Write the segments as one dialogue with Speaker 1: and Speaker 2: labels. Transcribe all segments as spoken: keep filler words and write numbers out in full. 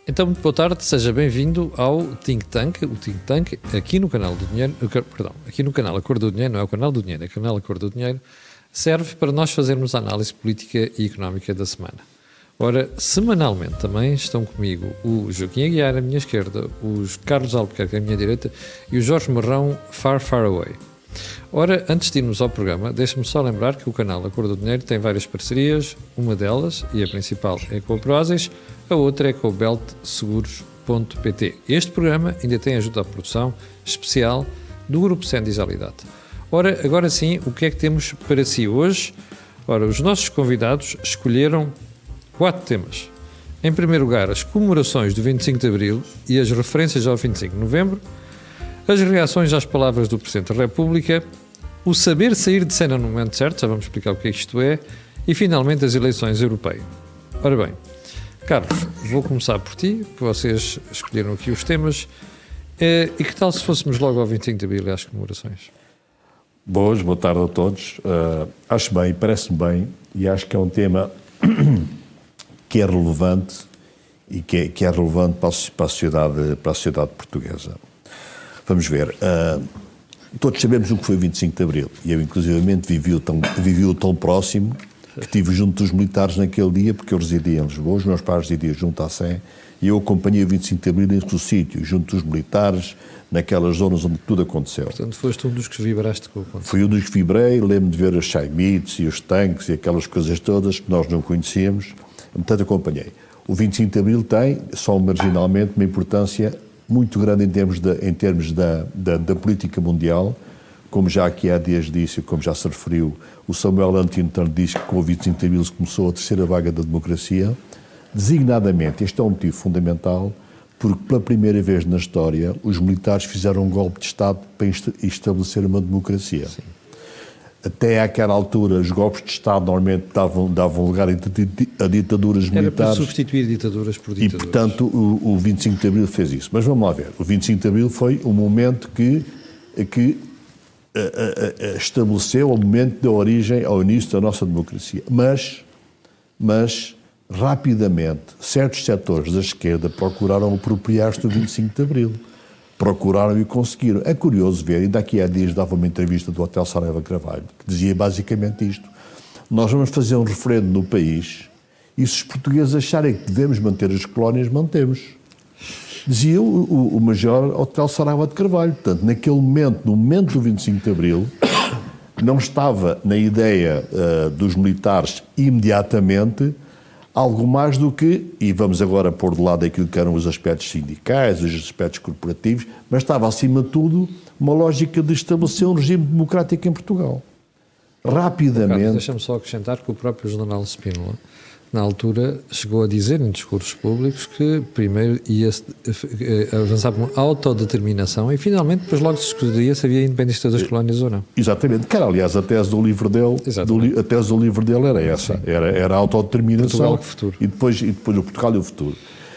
Speaker 1: Então, muito boa tarde, seja bem-vindo ao Think Tank, o Think Tank aqui no canal do Dinheiro, perdão, aqui no canal A Cor do Dinheiro, não é o canal do Dinheiro, é o canal A Cor do Dinheiro, serve para nós fazermos a análise política e económica da semana. Ora, semanalmente também estão comigo o Joaquim Aguiar à minha esquerda, o Carlos Albuquerque à minha direita e o Jorge Marrão Far Far Away. Ora, antes de irmos ao programa, deixe-me só lembrar que o canal A Cor do Dinheiro tem várias parcerias, uma delas, e a principal, é com a Prozis, a outra é com o belt seguros ponto pt. Este programa ainda tem ajuda à produção especial do Grupo Sendis Alidate. Ora, agora sim, o que é que temos para si hoje? Ora, os nossos convidados escolheram quatro temas. Em primeiro lugar, as comemorações do vinte e cinco de Abril e as referências ao vinte e cinco de Novembro, as reações às palavras do Presidente da República, o saber sair de cena no momento certo, já vamos explicar o que é que isto é, e finalmente as eleições europeias. Ora bem, Carlos, vou começar por ti, que vocês escolheram aqui os temas, e que tal se fôssemos logo ao vinte e cinco de Abril e às comemorações?
Speaker 2: Boas, boa tarde a todos. Uh, acho bem, parece-me bem, e acho que é um tema que é relevante e que é, que é relevante para a, para a sociedade, para a sociedade portuguesa. Vamos ver, uh, todos sabemos o que foi o vinte e cinco de Abril, e eu inclusivamente vivi-o tão, vivi-o tão próximo que estive junto dos militares naquele dia, porque eu residia em Lisboa, os meus pais residiam junto à Sé, e eu acompanhei o vinte e cinco de Abril nesse sítio, junto dos militares, naquelas zonas onde tudo aconteceu.
Speaker 1: Portanto, foste um dos que vibraste com o aconteceu.
Speaker 2: Fui um dos que vibrei, lembro de ver os chaimites e os tanques e aquelas coisas todas que nós não conhecíamos, portanto acompanhei. O vinte e cinco de Abril tem, só marginalmente, uma importância muito grande em termos, de, em termos da, da, da política mundial, como já aqui há dias disse, como já se referiu, o Samuel Huntington diz que com o vinte e cinco de Abril se começou a terceira vaga da democracia. Designadamente, este é um motivo fundamental, porque pela primeira vez na história os militares fizeram um golpe de Estado para estabelecer uma democracia. Sim. Até àquela altura os golpes de Estado normalmente davam, davam lugar a ditaduras
Speaker 1: Era
Speaker 2: militares.
Speaker 1: Era para substituir ditaduras por ditaduras.
Speaker 2: E, portanto, o, o vinte e cinco de Abril fez isso. Mas vamos lá ver. O vinte e cinco de Abril foi o momento que, que a, a, a estabeleceu o momento da origem ao início da nossa democracia. Mas, mas rapidamente, certos setores da esquerda procuraram apropriar-se do vinte e cinco de Abril. Procuraram e conseguiram. É curioso ver, ainda aqui há dias dava uma entrevista do Hotel Saraiva Carvalho, que dizia basicamente isto. Nós vamos fazer um referendo no país e se os portugueses acharem que devemos manter as colónias, mantemos. Dizia o, o, o Major Hotel Saraiva de Carvalho. Portanto, naquele momento, no momento do vinte e cinco de Abril, não estava na ideia uh, dos militares imediatamente algo mais do que, e vamos agora pôr de lado aquilo que eram os aspectos sindicais, os aspectos corporativos, mas estava acima de tudo uma lógica de estabelecer um regime democrático em Portugal. Rapidamente...
Speaker 1: Deixa-me só acrescentar que o próprio general Spínola, na altura, chegou a dizer em discursos públicos que primeiro ia avançar por uma autodeterminação e finalmente depois logo se discutiria se havia independência das colónias ou não.
Speaker 2: Exatamente, que era aliás a tese do livro dele, do, a tese do livro dele era essa, era, era a autodeterminação.
Speaker 1: Portugal e o futuro.
Speaker 2: E depois, e depois o Portugal e o futuro.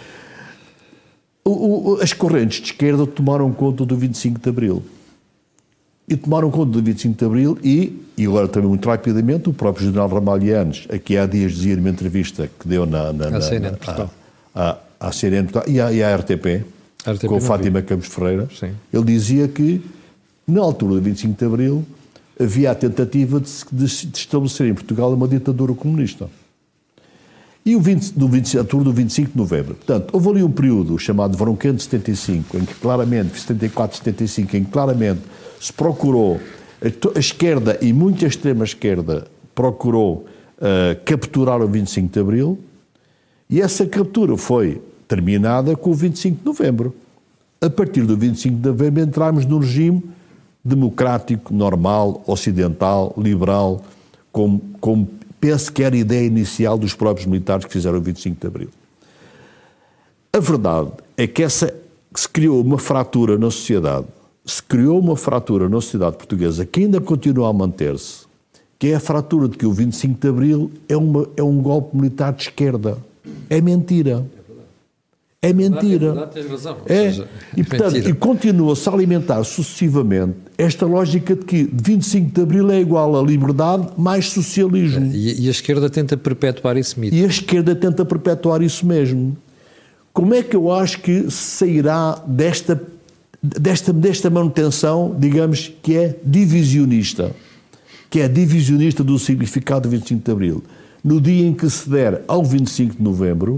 Speaker 2: O, o, as correntes de esquerda tomaram conta do vinte e cinco de Abril. E tomaram conta do vinte e cinco de Abril e, e agora também muito rapidamente, o próprio general Ramalhianes, aqui há dias dizia numa entrevista que deu na, na, na,
Speaker 1: C N N
Speaker 2: na,
Speaker 1: Portugal.
Speaker 2: À, à C N N Portugal e à, e à R T P, R T P com Fátima vi. Campos Ferreira,
Speaker 1: Sim. Ele
Speaker 2: dizia que na altura do vinte e cinco de Abril havia a tentativa de, de, de estabelecer em Portugal uma ditadura comunista. E o vinte, do vinte, a altura do vinte e cinco de Novembro. Portanto, houve ali um período chamado Verão Quente de setenta e cinco, em que claramente, setenta e quatro, setenta e cinco, em que claramente se procurou, a esquerda e muita extrema-esquerda procurou uh, capturar o vinte e cinco de Abril e essa captura foi terminada com o vinte e cinco de Novembro. A partir do vinte e cinco de Novembro entramos num regime democrático, normal, ocidental, liberal, como, como penso que era a ideia inicial dos próprios militares que fizeram o vinte e cinco de Abril. A verdade é que, essa, que se criou uma fratura na sociedade, se criou uma fratura na sociedade portuguesa que ainda continua a manter-se, que é a fratura de que o vinte e cinco de Abril é, uma, é um golpe militar de esquerda. É mentira. É mentira. É
Speaker 1: verdade, tens razão.
Speaker 2: É.
Speaker 1: Seja,
Speaker 2: e, portanto, e continua-se a alimentar sucessivamente esta lógica de que vinte e cinco de Abril é igual a liberdade mais socialismo.
Speaker 1: E, e a esquerda tenta perpetuar esse mito.
Speaker 2: E a esquerda tenta perpetuar isso mesmo. como é que eu acho que sairá desta, desta, desta manutenção, digamos, que é divisionista, que é divisionista do significado do vinte e cinco de Abril? No dia em que se der ao vinte e cinco de Novembro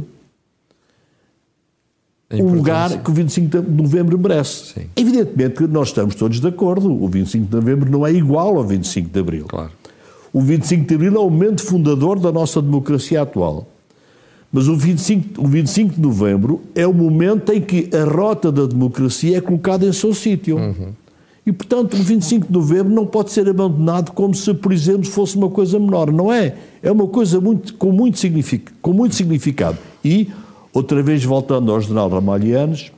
Speaker 2: o lugar que o vinte e cinco de Novembro merece.
Speaker 1: Sim.
Speaker 2: Evidentemente que nós estamos todos de acordo, o vinte e cinco de Novembro não é igual ao vinte e cinco de Abril.
Speaker 1: Claro.
Speaker 2: O vinte e cinco de Abril é o momento fundador da nossa democracia atual. Mas o vinte e cinco, o vinte e cinco de Novembro é o momento em que a rota da democracia é colocada em seu sítio. Uhum. E, portanto, o vinte e cinco de Novembro não pode ser abandonado como se, por exemplo, fosse uma coisa menor. Não é. É uma coisa muito, com, muito signific, com muito significado. E, outra vez, voltando ao general Ramalhianes,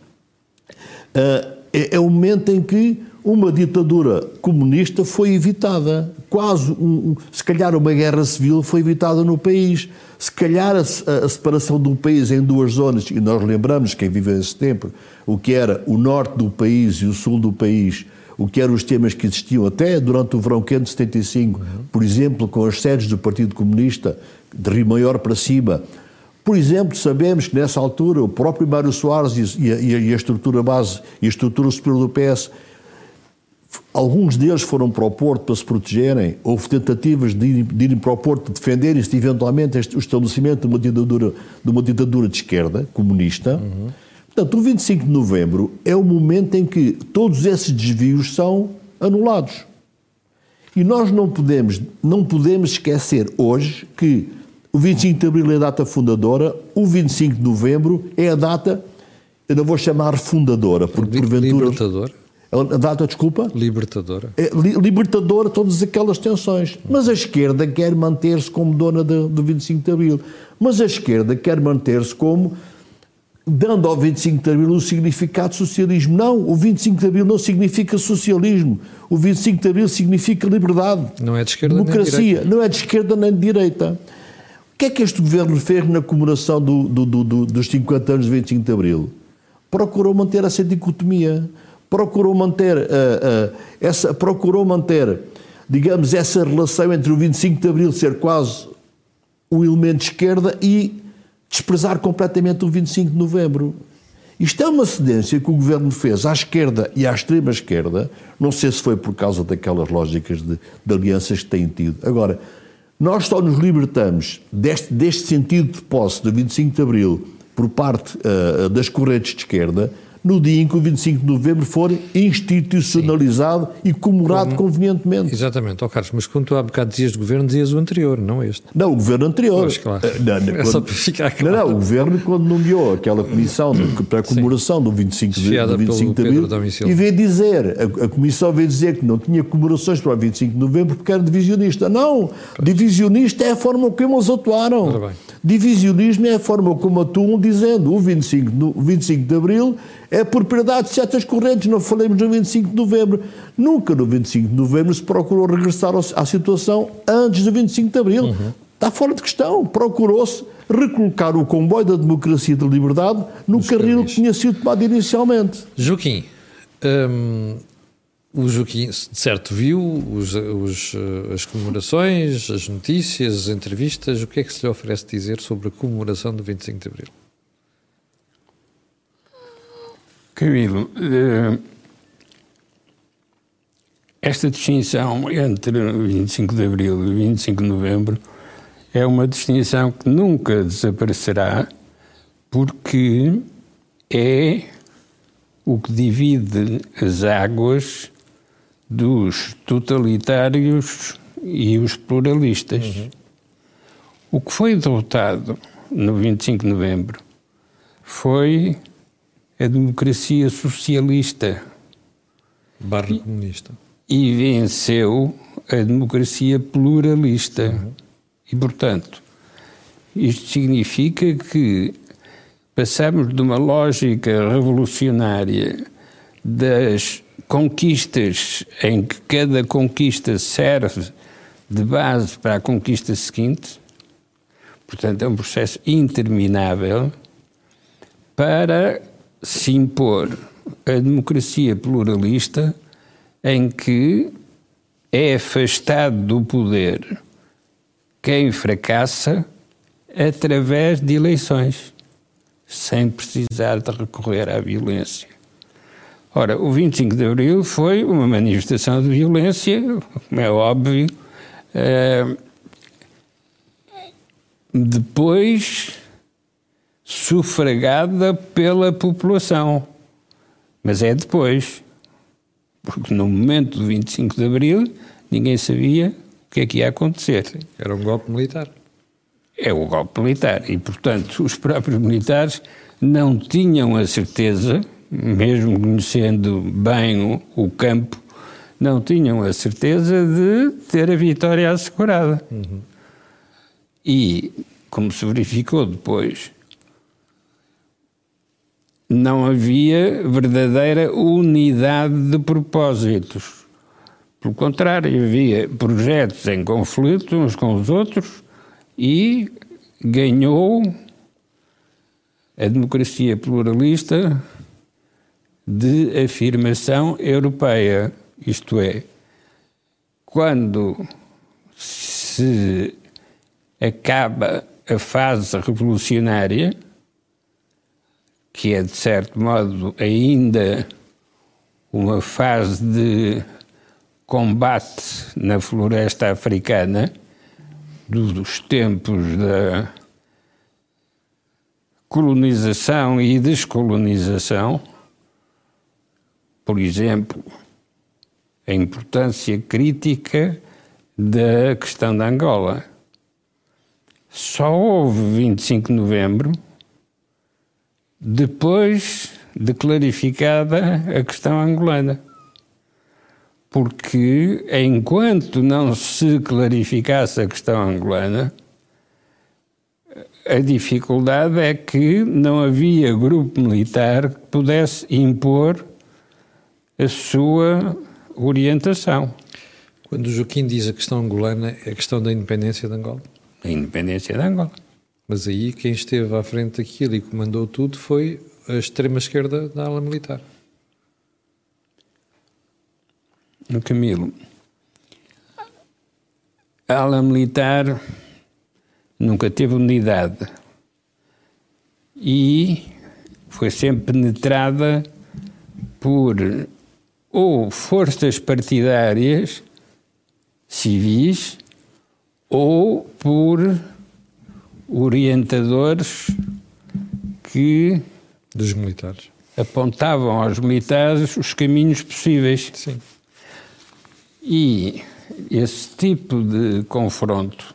Speaker 2: uh, é, é o momento em que uma ditadura comunista foi evitada. Quase, um, um, se calhar, uma guerra civil foi evitada no país. Se calhar a, a, a separação do país em duas zonas, e nós lembramos, quem viveu esse tempo, o que era o norte do país e o sul do país, o que eram os temas que existiam até durante o verão quente de setenta e cinco, uhum. por exemplo, com as sedes do Partido Comunista, de Rio Maior para cima. Por exemplo, sabemos que nessa altura o próprio Mário Soares e a, e a estrutura base e a estrutura superior do P S, alguns deles foram para o Porto para se protegerem, houve tentativas de irem, de irem para o Porto, de defenderem-se eventualmente este, o estabelecimento de uma ditadura de, uma ditadura de esquerda, comunista. Uhum. Portanto, o vinte e cinco de Novembro é o momento em que todos esses desvios são anulados. E nós não podemos, não podemos esquecer hoje que o vinte e cinco de Abril é a data fundadora, o vinte e cinco de Novembro é a data, eu não vou chamar fundadora, porque porventura...
Speaker 1: Libertadora?
Speaker 2: A data, desculpa?
Speaker 1: Libertadora.
Speaker 2: É li, libertadora todas aquelas tensões. Mas a esquerda quer manter-se como dona de, do vinte e cinco de Abril. Mas a esquerda quer manter-se como... dando ao vinte e cinco de Abril o significado de socialismo. Não, o vinte e cinco de Abril não significa socialismo. O vinte e cinco de Abril significa liberdade.
Speaker 1: Não é de esquerda
Speaker 2: democracia.
Speaker 1: Nem de direita.
Speaker 2: Não é de esquerda nem de direita. O que é que este governo fez na comemoração do, do, do, do, dos cinquenta anos de vinte e cinco de Abril? Procurou manter essa dicotomia. Procurou manter, uh, uh, essa, procurou manter, digamos, essa relação entre o vinte e cinco de Abril ser quase um elemento de esquerda e desprezar completamente o vinte e cinco de Novembro. Isto é uma cedência que o governo fez à esquerda e à extrema esquerda, não sei se foi por causa daquelas lógicas de, de alianças que têm tido. Agora, nós só nos libertamos deste, deste sentido de posse do vinte e cinco de Abril por parte uh, das correntes de esquerda no dia em que o vinte e cinco de Novembro for institucionalizado Sim. e comemorado Como... convenientemente.
Speaker 1: Exatamente. Oh, Carlos, mas quando tu há bocado dizias do governo, dizias o anterior, não este.
Speaker 2: Não, o governo anterior.
Speaker 1: Pois, claro.
Speaker 2: Não, não,
Speaker 1: é
Speaker 2: quando...
Speaker 1: só para ficar claro.
Speaker 2: Não, não, o governo quando nomeou aquela comissão de, para a comemoração Sim. do vinte e cinco de, do vinte e cinco de Abril, e veio dizer, a, a comissão veio dizer que não tinha comemorações para o vinte e cinco de Novembro porque era divisionista. Não, pois. Divisionista é a forma como eles atuaram. Divisionismo é a forma como atuam dizendo o vinte e cinco, o vinte e cinco de Abril é propriedade de certas correntes, não falemos no vinte e cinco de Novembro. Nunca no vinte e cinco de Novembro se procurou regressar à situação antes do vinte e cinco de Abril. Uhum. Está fora de questão. Procurou-se recolocar o comboio da democracia e da liberdade no Os carril caminhos. Que tinha sido tomado inicialmente.
Speaker 1: Joaquim, hum, o Joaquim, de certo, viu os, os, as comemorações, as notícias, as entrevistas. O que é que se lhe oferece dizer sobre a comemoração do vinte e cinco de Abril?
Speaker 3: Camilo, esta distinção entre o vinte e cinco de Abril e o vinte e cinco de Novembro é uma distinção que nunca desaparecerá, porque é o que divide as águas dos totalitários e os pluralistas. Uhum. O que foi derrotado no vinte e cinco de Novembro foi a democracia socialista
Speaker 1: barra comunista
Speaker 3: e venceu a democracia pluralista. Uhum. E, portanto, isto significa que passamos de uma lógica revolucionária das conquistas em que cada conquista serve de base para a conquista seguinte, portanto é um processo interminável, para se impor a democracia pluralista em que é afastado do poder quem fracassa através de eleições. sem precisar de recorrer à violência. Ora, o vinte e cinco de Abril foi uma manifestação de violência, como é óbvio, eh, depois sufragada pela população. Mas é depois, porque no momento do vinte e cinco de Abril ninguém sabia o que é que ia acontecer.
Speaker 1: Era um golpe militar.
Speaker 3: É o golpe militar e, portanto, os próprios militares não tinham a certeza, mesmo conhecendo bem o, o campo, não tinham a certeza de ter a vitória assegurada. Uhum. E, como se verificou depois, não havia verdadeira unidade de propósitos. Pelo contrário, havia projetos em conflito uns com os outros e ganhou a democracia pluralista de afirmação europeia. Isto é, quando se acaba a fase revolucionária, que é, de certo modo, ainda uma fase de combate na floresta africana, dos tempos da colonização e descolonização, por exemplo, a importância crítica da questão da Angola. Só houve vinte e cinco de Novembro depois de clarificada a questão angolana. Porque, enquanto não se clarificasse a questão angolana, a dificuldade é que não havia grupo militar que pudesse impor a sua orientação.
Speaker 1: Quando o Joaquim diz a questão angolana, é a questão da independência de Angola?
Speaker 3: A independência de Angola.
Speaker 1: Mas aí quem esteve à frente daquilo e comandou tudo foi a extrema-esquerda da ala militar.
Speaker 3: Camilo, a ala militar nunca teve unidade e foi sempre penetrada por ou forças partidárias civis ou por orientadores que
Speaker 1: dos militares
Speaker 3: apontavam aos militares os caminhos possíveis.
Speaker 1: Sim.
Speaker 3: E esse tipo de confronto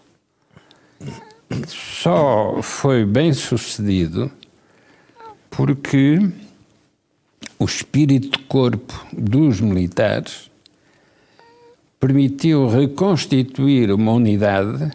Speaker 3: só foi bem sucedido porque o espírito de corpo dos militares permitiu reconstituir uma unidade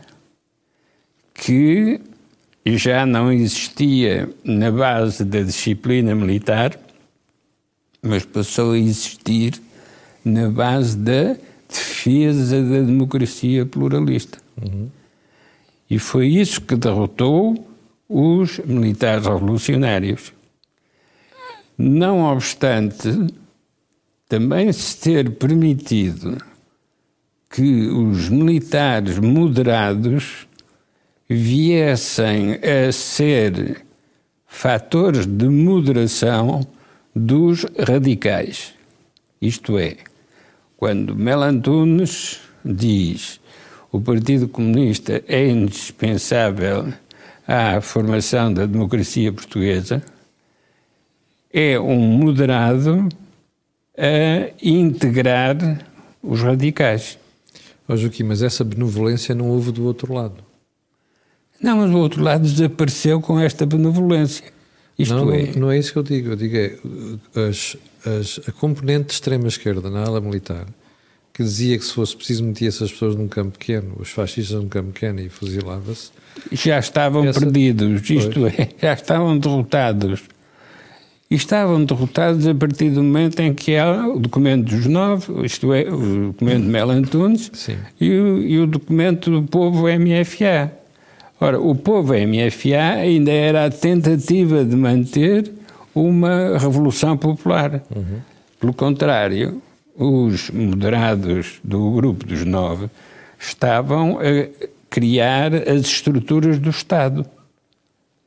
Speaker 3: que já não existia na base da disciplina militar, mas passou a existir na base da defesa da democracia pluralista. Uhum. E foi isso que derrotou os militares revolucionários. Não obstante, também se ter permitido que os militares moderados viessem a ser fatores de moderação dos radicais. Isto é, quando Melantunes diz o Partido Comunista é indispensável à formação da democracia portuguesa, é um moderado a integrar os radicais.
Speaker 1: Ó Joaquim, mas essa benevolência não houve do outro lado.
Speaker 3: Não, mas o outro lado desapareceu com esta benevolência. Isto
Speaker 1: não,
Speaker 3: é...
Speaker 1: Não, não é isso que eu digo. Eu digo é as, as, a componente de extrema-esquerda na ala militar, que dizia que se fosse preciso metia essas pessoas num campo pequeno, os fascistas num campo pequeno e fuzilava-se.
Speaker 3: Já estavam essa... perdidos, isto pois. é, já estavam derrotados. E estavam derrotados a partir do momento em que há o documento dos nove, isto é, o documento de Melantunes e o, e o documento do povo M F A. Ora, o povo M F A ainda era a tentativa de manter uma revolução popular. Uhum. Pelo contrário, os moderados do grupo dos nove estavam a criar as estruturas do Estado.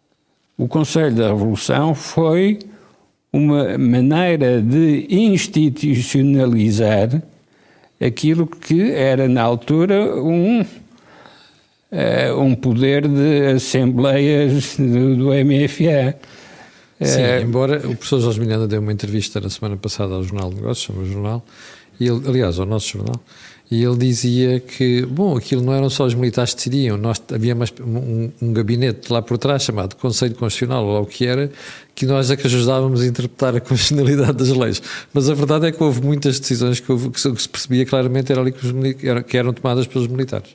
Speaker 3: o Conselho da Revolução foi uma maneira de institucionalizar aquilo que era, na altura, um, uh, um poder de assembleias do, do M F A.
Speaker 1: Sim, uh, embora o professor Jorge Miranda deu uma entrevista na semana passada ao Jornal de Negócios, chama o jornal, e ele, aliás, ao nosso jornal, e ele dizia que, bom, aquilo não eram só os militares que decidiam, nós, havia mais, um, um gabinete lá por trás, chamado Conselho Constitucional, ou lá o que era, que nós é que ajudávamos a interpretar a constitucionalidade das leis. Mas a verdade é que houve muitas decisões que, houve, que se percebia claramente era ali que, os, que eram tomadas pelos militares.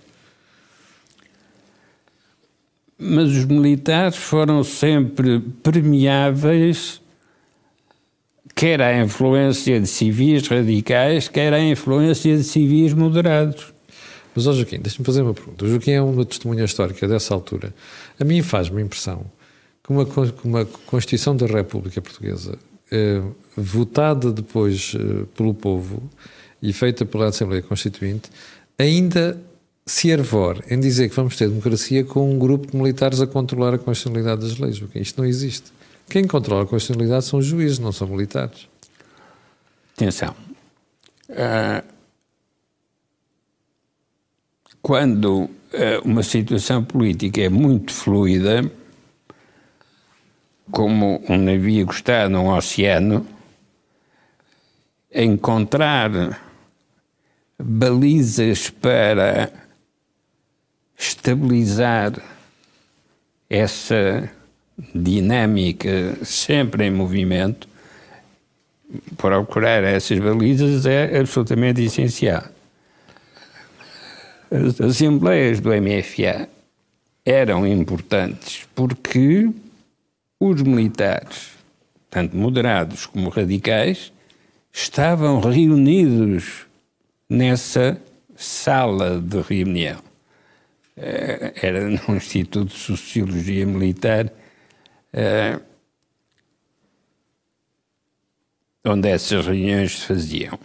Speaker 3: Mas os militares foram sempre permeáveis, quer à influência de civis radicais, quer à influência de civis moderados.
Speaker 1: Mas, ó Joaquim, deixa-me fazer uma pergunta. O Joaquim é uma testemunha histórica dessa altura. A mim faz-me impressão que uma, uma Constituição da República Portuguesa, eh, votada depois eh, pelo povo e feita pela Assembleia Constituinte, ainda se ervor em dizer que vamos ter democracia com um grupo de militares a controlar a constitucionalidade das leis. Joaquim, isto não existe. Quem controla a constitucionalidade são os juízes, não são militares.
Speaker 3: Atenção. Uh, quando uh, uma situação política é muito fluida, como um navio que está num oceano, encontrar balizas para estabilizar essa dinâmica sempre em movimento, procurar essas balizas é absolutamente essencial. As assembleias do M F A eram importantes porque os militares, tanto moderados como radicais, estavam reunidos nessa sala de reunião. Era no Instituto de Sociologia Militar, Uh, onde essas reuniões se faziam.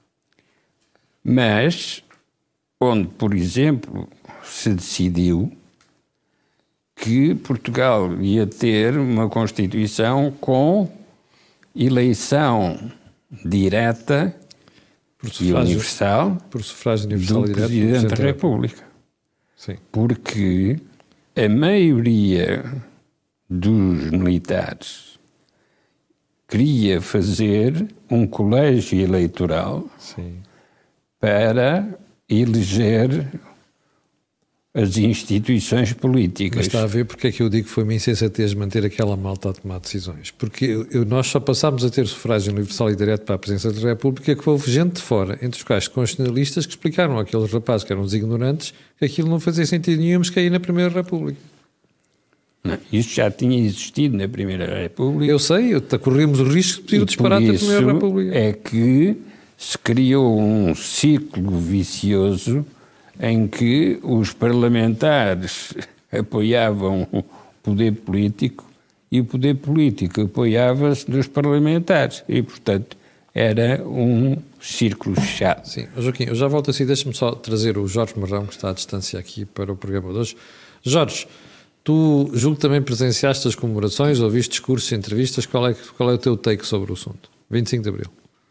Speaker 3: Mas onde, por exemplo, se decidiu que Portugal ia ter uma Constituição com eleição direta
Speaker 1: por sufrágio,
Speaker 3: e universal
Speaker 1: por sufrágio universal
Speaker 3: do
Speaker 1: direto
Speaker 3: Presidente da República.
Speaker 1: Sim.
Speaker 3: Porque a maioria dos militares queria fazer um colégio eleitoral
Speaker 1: Sim.
Speaker 3: para eleger as instituições políticas.
Speaker 1: Mas está a ver porque é que eu digo que foi uma insensatez manter aquela malta a tomar decisões. Porque eu, eu, nós só passámos a ter sufrágio universal e direto para a presidência da República que houve gente de fora, entre os quais constitucionalistas, que explicaram àqueles rapazes que eram os ignorantes que aquilo não fazia sentido nenhum, mas cair na Primeira República.
Speaker 3: Não, isso já tinha existido na Primeira República.
Speaker 1: Eu sei, eu, corríamos o risco de pedir o disparate da Primeira República.
Speaker 3: É que se criou um ciclo vicioso em que os parlamentares apoiavam o poder político e o poder político apoiava-se dos parlamentares e, portanto, era um círculo fechado.
Speaker 1: Sim, Joaquim, eu já volto assim, deixa-me só trazer o Jorge Marrão, que está à distância aqui para o programa de hoje. Jorge, tu julgo que também presenciaste as comemorações, ouviste discursos, entrevistas, qual é, qual é o teu take sobre o assunto? vinte e cinco de Abril.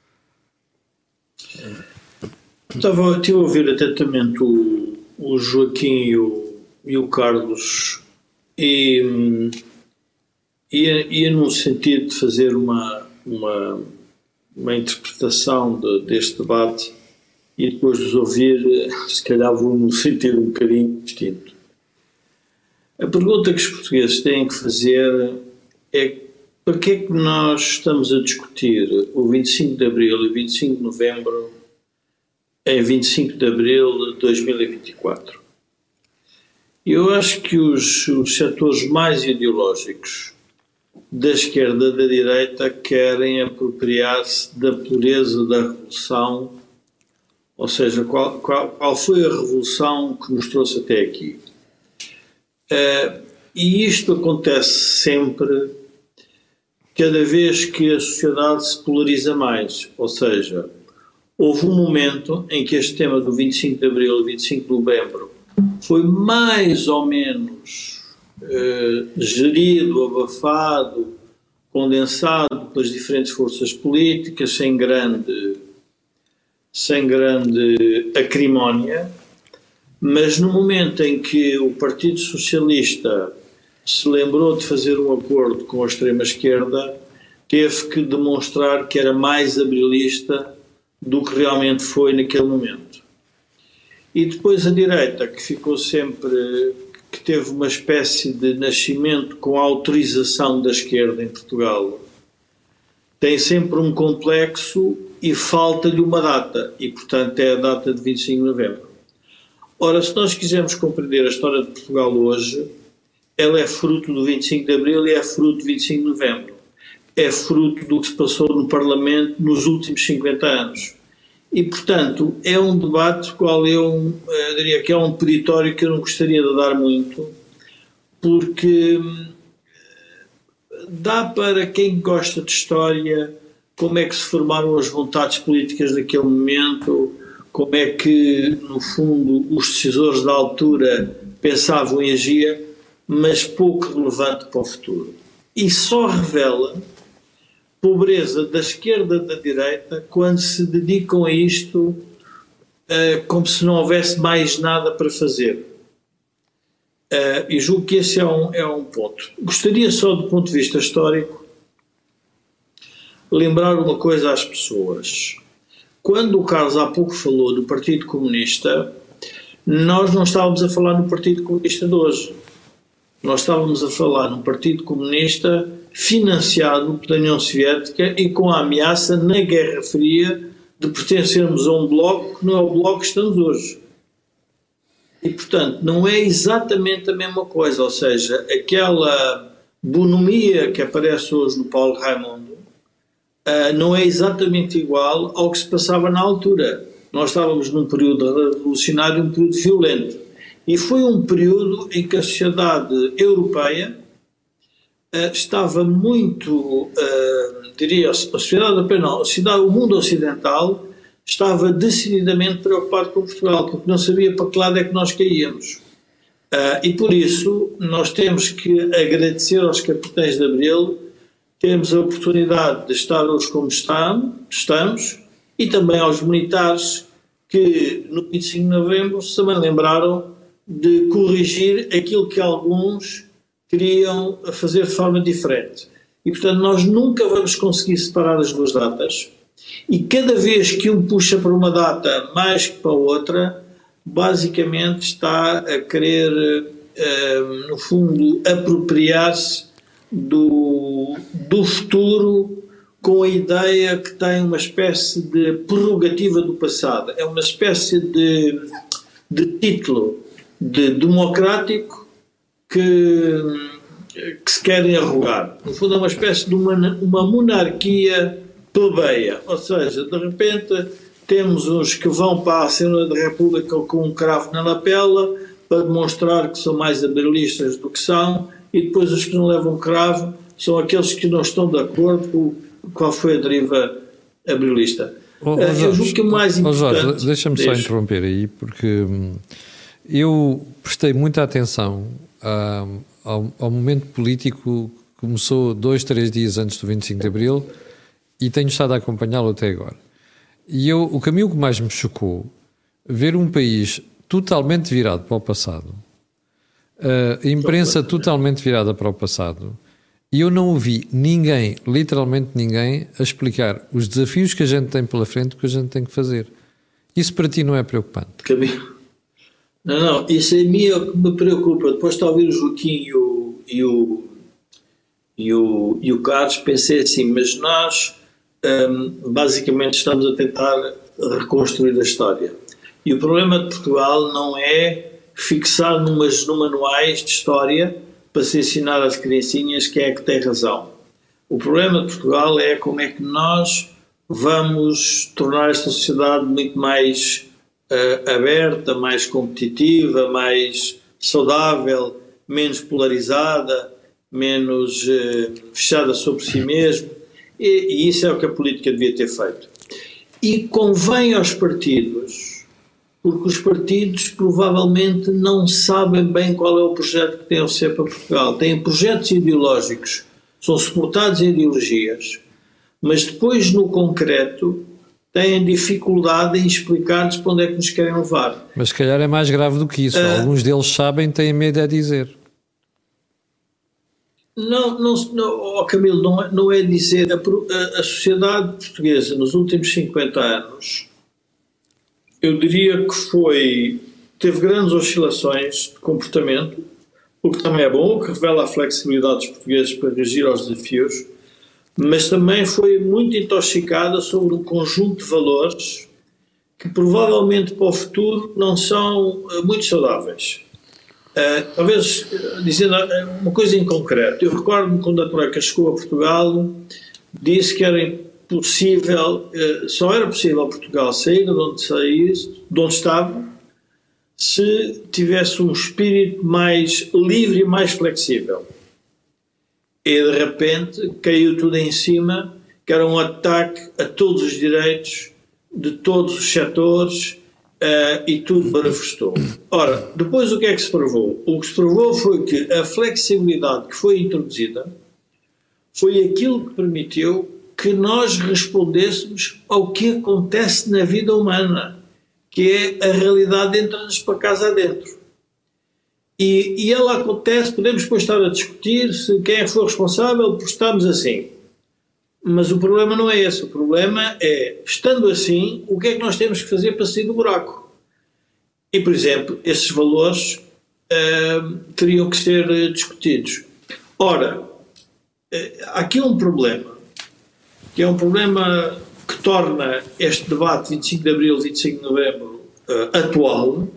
Speaker 4: Estava, estive a ouvir atentamente o, o Joaquim e o, e o Carlos e ia, ia num sentido de fazer uma, uma, uma interpretação de, deste debate e depois de os ouvir, se calhar vou num sentido um bocadinho distinto. A pergunta que os portugueses têm que fazer é para que é que nós estamos a discutir o vinte e cinco de Abril e vinte e cinco de Novembro em vinte e cinco de Abril de dois mil e vinte e quatro. Eu acho que os, os setores mais ideológicos da esquerda e da direita querem apropriar-se da pureza da revolução, ou seja, qual, qual, qual foi a revolução que nos trouxe até aqui. Uh, e isto acontece sempre, cada vez que a sociedade se polariza mais, ou seja, houve um momento em que este tema do vinte e cinco de Abril e vinte e cinco de Novembro foi mais ou menos eh, gerido, abafado, condensado pelas diferentes forças políticas, sem grande, sem grande acrimónia, mas no momento em que o Partido Socialista se lembrou de fazer um acordo com a extrema-esquerda, teve que demonstrar que era mais abrilista do que realmente foi naquele momento. E depois a direita, que ficou sempre, que teve uma espécie de nascimento com a autorização da esquerda em Portugal, tem sempre um complexo e falta-lhe uma data, e portanto é a data de vinte e cinco de novembro. Ora, se nós quisermos compreender a história de Portugal hoje, ela é fruto do vinte e cinco de abril e é fruto do vinte e cinco de novembro. É fruto do que se passou no Parlamento nos últimos cinquenta anos. E, portanto, é um debate qual eu, eu diria que é um peditório que eu não gostaria de dar muito, porque dá para quem gosta de história como é que se formaram as vontades políticas naquele momento, como é que, no fundo, os decisores da altura pensavam e agiam, mas pouco relevante para o futuro. E só revela pobreza da esquerda e da direita quando se dedicam a isto uh, como se não houvesse mais nada para fazer. Uh, e julgo que esse é um, é um ponto. Gostaria só, do ponto de vista histórico, lembrar uma coisa às pessoas. Quando o Carlos há pouco falou do Partido Comunista, nós não estávamos a falar no Partido Comunista de hoje. Nós estávamos a falar num Partido Comunista financiado pela União Soviética e com a ameaça na Guerra Fria de pertencermos a um bloco que não é o bloco que estamos hoje. E, portanto, não é exatamente a mesma coisa, ou seja, aquela bonomia que aparece hoje no Paulo Raimundo uh, não é exatamente igual ao que se passava na altura. Nós estávamos num período revolucionário, um período violento. E foi um período em que a sociedade europeia uh, estava muito, uh, diria, a sociedade, não, a sociedade, o mundo ocidental estava decididamente preocupado com Portugal, porque não sabia para que lado é que nós caíamos. Uh, e por isso nós temos que agradecer aos capitães de Abril, temos a oportunidade de estar hoje como estamos, e também aos militares que no vinte e cinco de novembro se também lembraram de corrigir aquilo que alguns queriam fazer de forma diferente. E, portanto, nós nunca vamos conseguir separar as duas datas. E cada vez que um puxa para uma data mais que para outra, basicamente está a querer, uh, no fundo, apropriar-se do, do futuro com a ideia que tem uma espécie de prerrogativa do passado. É uma espécie de, de título de democrático que, que se querem arrogar. No fundo é uma espécie de uma, uma monarquia plebeia, ou seja, de repente temos uns que vão para a Assembleia da República com um cravo na lapela para demonstrar que são mais abrilistas do que são, e depois os que não levam cravo são aqueles que não estão de acordo com qual foi a deriva abrilista.
Speaker 1: Oh, oh,
Speaker 4: eu julgo que o mais importante...
Speaker 1: Oh, Jorge, deixa-me só interromper aí, porque hum, eu prestei muita atenção ah, ao, ao momento político que começou dois, três dias antes do vinte e cinco de abril e tenho estado a acompanhá-lo até agora. E eu, o caminho que mais me chocou, ver um país totalmente virado para o passado, a imprensa totalmente virada para o passado, e eu não ouvi ninguém, literalmente ninguém, a explicar os desafios que a gente tem pela frente, que a gente tem que fazer. Isso para ti não é preocupante?
Speaker 4: Não, não, isso é a mim é o que me preocupa. Depois de ouvir o Joaquim e o, e o, e o, e o Carlos, pensei assim, mas nós um, basicamente estamos a tentar reconstruir a história. E o problema de Portugal não é fixar numas, num manuais de história para se ensinar às criancinhas quem é que tem razão. O problema de Portugal é como é que nós vamos tornar esta sociedade muito mais uh, aberta, mais competitiva, mais saudável, menos polarizada, menos uh, fechada sobre si mesmo, e, e isso é o que a política devia ter feito. E convém aos partidos porque os partidos provavelmente não sabem bem qual é o projeto que têm a ser para Portugal. Têm projetos ideológicos, são suportados em ideologias, mas depois no concreto têm dificuldade em explicar-nos para onde é que nos querem levar.
Speaker 1: Mas se calhar é mais grave do que isso. Uh, Alguns deles sabem, têm medo a dizer.
Speaker 4: Não, não, não oh Camilo, não é, não é dizer. A, a, a sociedade portuguesa nos últimos cinquenta anos, eu diria que foi, teve grandes oscilações de comportamento, o que também é bom, o que revela a flexibilidade dos portugueses para reagir aos desafios, mas também foi muito intoxicada sobre um conjunto de valores que provavelmente para o futuro não são uh, muito saudáveis. Uh, talvez, uh, dizendo uma coisa em concreto, eu recordo-me quando a Troika chegou a Portugal, disse que era impossível, uh, só era possível Portugal sair de onde, saísse, de onde estava, se tivesse um espírito mais livre e mais flexível. E de repente caiu tudo em cima, que era um ataque a todos os direitos de todos os setores uh, e tudo manifestou. Ora, depois o que é que se provou? O que se provou foi que a flexibilidade que foi introduzida foi aquilo que permitiu que nós respondêssemos ao que acontece na vida humana, que é a realidade entra-nos para casa adentro. E, e ela acontece, podemos depois estar a discutir se quem é que foi responsável por estarmos assim. Mas o problema não é esse. O problema é, estando assim, o que é que nós temos que fazer para sair do buraco? E, por exemplo, esses valores uh, teriam que ser discutidos. Ora, uh, há aqui um problema, que é um problema que torna este debate vinte e cinco de Abril, vinte e cinco de Novembro uh, atual,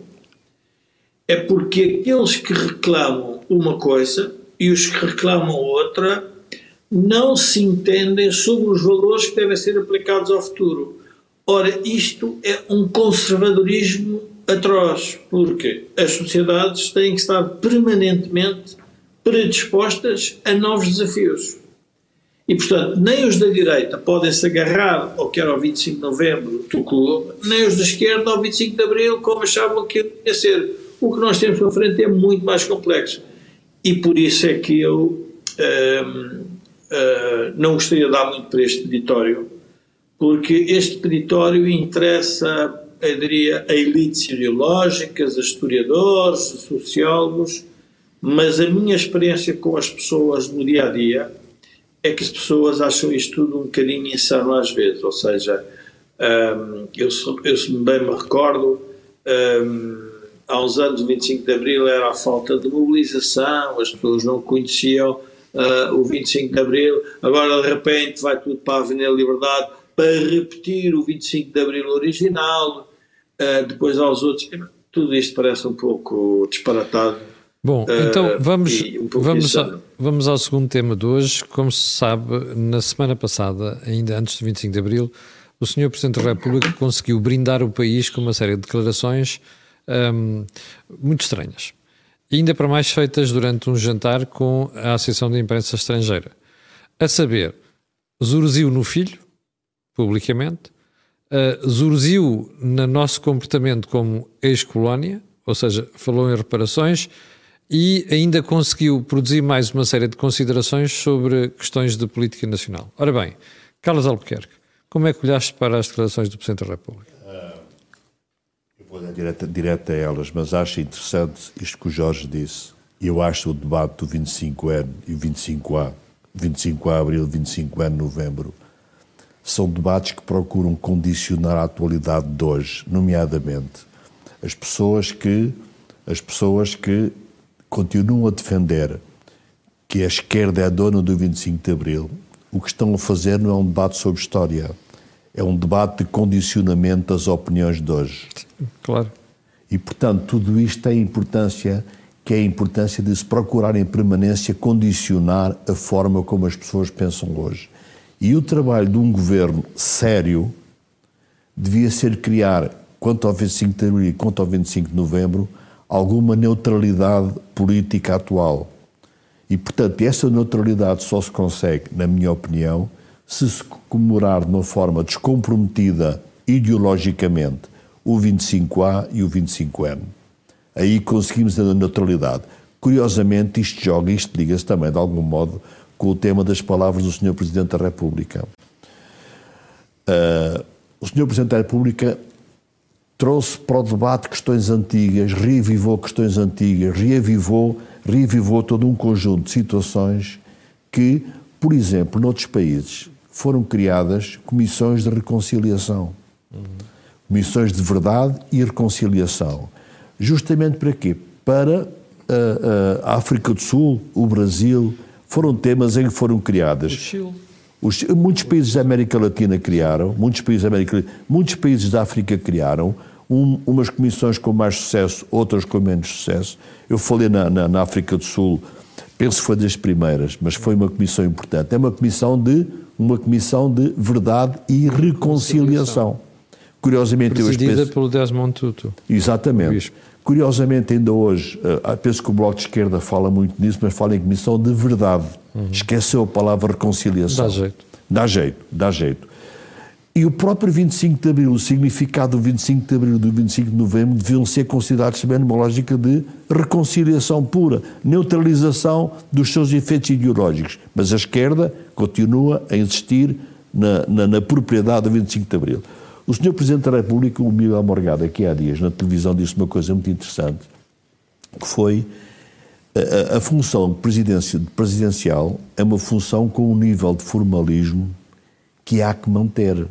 Speaker 4: é porque aqueles que reclamam uma coisa e os que reclamam outra não se entendem sobre os valores que devem ser aplicados ao futuro. Ora, isto é um conservadorismo atroz, porque as sociedades têm que estar permanentemente predispostas a novos desafios. E, portanto, nem os da direita podem se agarrar ao que era o vinte e cinco de Novembro do clube, nem os da esquerda ao vinte e cinco de Abril, como achavam que ia ser. O que nós temos pela frente é muito mais complexo. E por isso é que eu hum, hum, não gostaria de dar muito para este peditório, porque este peditório interessa, eu diria, a elites ideológicas, a historiadores, a sociólogos, mas a minha experiência com as pessoas no dia-a-dia é que as pessoas acham isto tudo um bocadinho insano às vezes. Ou seja, hum, eu, eu se bem me recordo, hum, há uns anos, o vinte e cinco de Abril era a falta de mobilização, as pessoas não conheciam uh, o vinte e cinco de Abril, agora de repente vai tudo para a Avenida Liberdade para repetir o vinte e cinco de Abril original, uh, depois aos outros. Tudo isto parece um pouco disparatado.
Speaker 1: Bom, então vamos, uh, um vamos, a, vamos ao segundo tema de hoje. Como se sabe, na semana passada, ainda antes do vinte e cinco de Abril, o senhor Presidente da República conseguiu brindar o país com uma série de declarações Um, muito estranhas, e ainda para mais feitas durante um jantar com a Associação de Imprensa Estrangeira, a saber, zureziu no filho, publicamente, uh, zureziu no nosso comportamento como ex-colónia, ou seja, falou em reparações, e ainda conseguiu produzir mais uma série de considerações sobre questões de política nacional. Ora bem, Carlos Albuquerque, como é que olhaste para as declarações do Presidente da República?
Speaker 2: Vou dar direto, direto a elas, mas acho interessante isto que o Jorge disse. Eu acho o debate do vinte e cinco N e vinte e cinco A, vinte e cinco de Abril e vinte e cinco N de Novembro, são debates que procuram condicionar a atualidade de hoje, nomeadamente as pessoas que, as pessoas que continuam a defender que a esquerda é a dona do vinte e cinco de Abril. O que estão a fazer não é um debate sobre história, é um debate de condicionamento das opiniões de hoje.
Speaker 1: Claro.
Speaker 2: E, portanto, tudo isto tem importância, que é a importância de se procurar em permanência condicionar a forma como as pessoas pensam hoje. E o trabalho de um governo sério devia ser criar, quanto ao vinte e cinco de Abril e quanto ao vinte e cinco de Novembro, alguma neutralidade política atual. E, portanto, essa neutralidade só se consegue, na minha opinião, se se comemorar de uma forma descomprometida ideologicamente o vinte e cinco A e o vinte e cinco M. Aí conseguimos a neutralidade. Curiosamente, isto joga, isto liga-se também, de algum modo, com o tema das palavras do senhor Presidente da República. Uh, o senhor Presidente da República trouxe para o debate questões antigas, reavivou questões antigas, reavivou, reavivou todo um conjunto de situações que, por exemplo, noutros países, foram criadas comissões de reconciliação. Uhum. Comissões de verdade e reconciliação. Justamente para quê? Para uh, uh, a África do Sul, o Brasil, foram temas em que foram criadas.
Speaker 1: O Chile.
Speaker 2: Os, muitos países da América Latina criaram, muitos países da América, muitos países da África criaram, um, umas comissões com mais sucesso, outras com menos sucesso. Eu falei na, na, na África do Sul, penso que foi das primeiras, mas foi uma comissão importante. É uma comissão de, uma comissão de verdade e reconciliação. Curiosamente,
Speaker 1: presidida
Speaker 2: eu penso,
Speaker 1: pelo Desmond Tutu.
Speaker 2: Exatamente. Curiosamente, ainda hoje, uh, penso que o Bloco de Esquerda fala muito nisso, mas fala em comissão de verdade. Uhum. Esqueceu a palavra reconciliação.
Speaker 1: Dá jeito.
Speaker 2: Dá jeito, dá jeito. E o próprio vinte e cinco de Abril, o significado do vinte e cinco de Abril e do vinte e cinco de Novembro deviam ser considerados também numa lógica de reconciliação pura, neutralização dos seus efeitos ideológicos. Mas a esquerda continua a insistir na, na, na propriedade do vinte e cinco de Abril. O senhor Presidente da República, o Miguel Morgado, aqui há dias, na televisão, disse uma coisa muito interessante, que foi a, a função presidencial é uma função com um nível de formalismo que há que manter.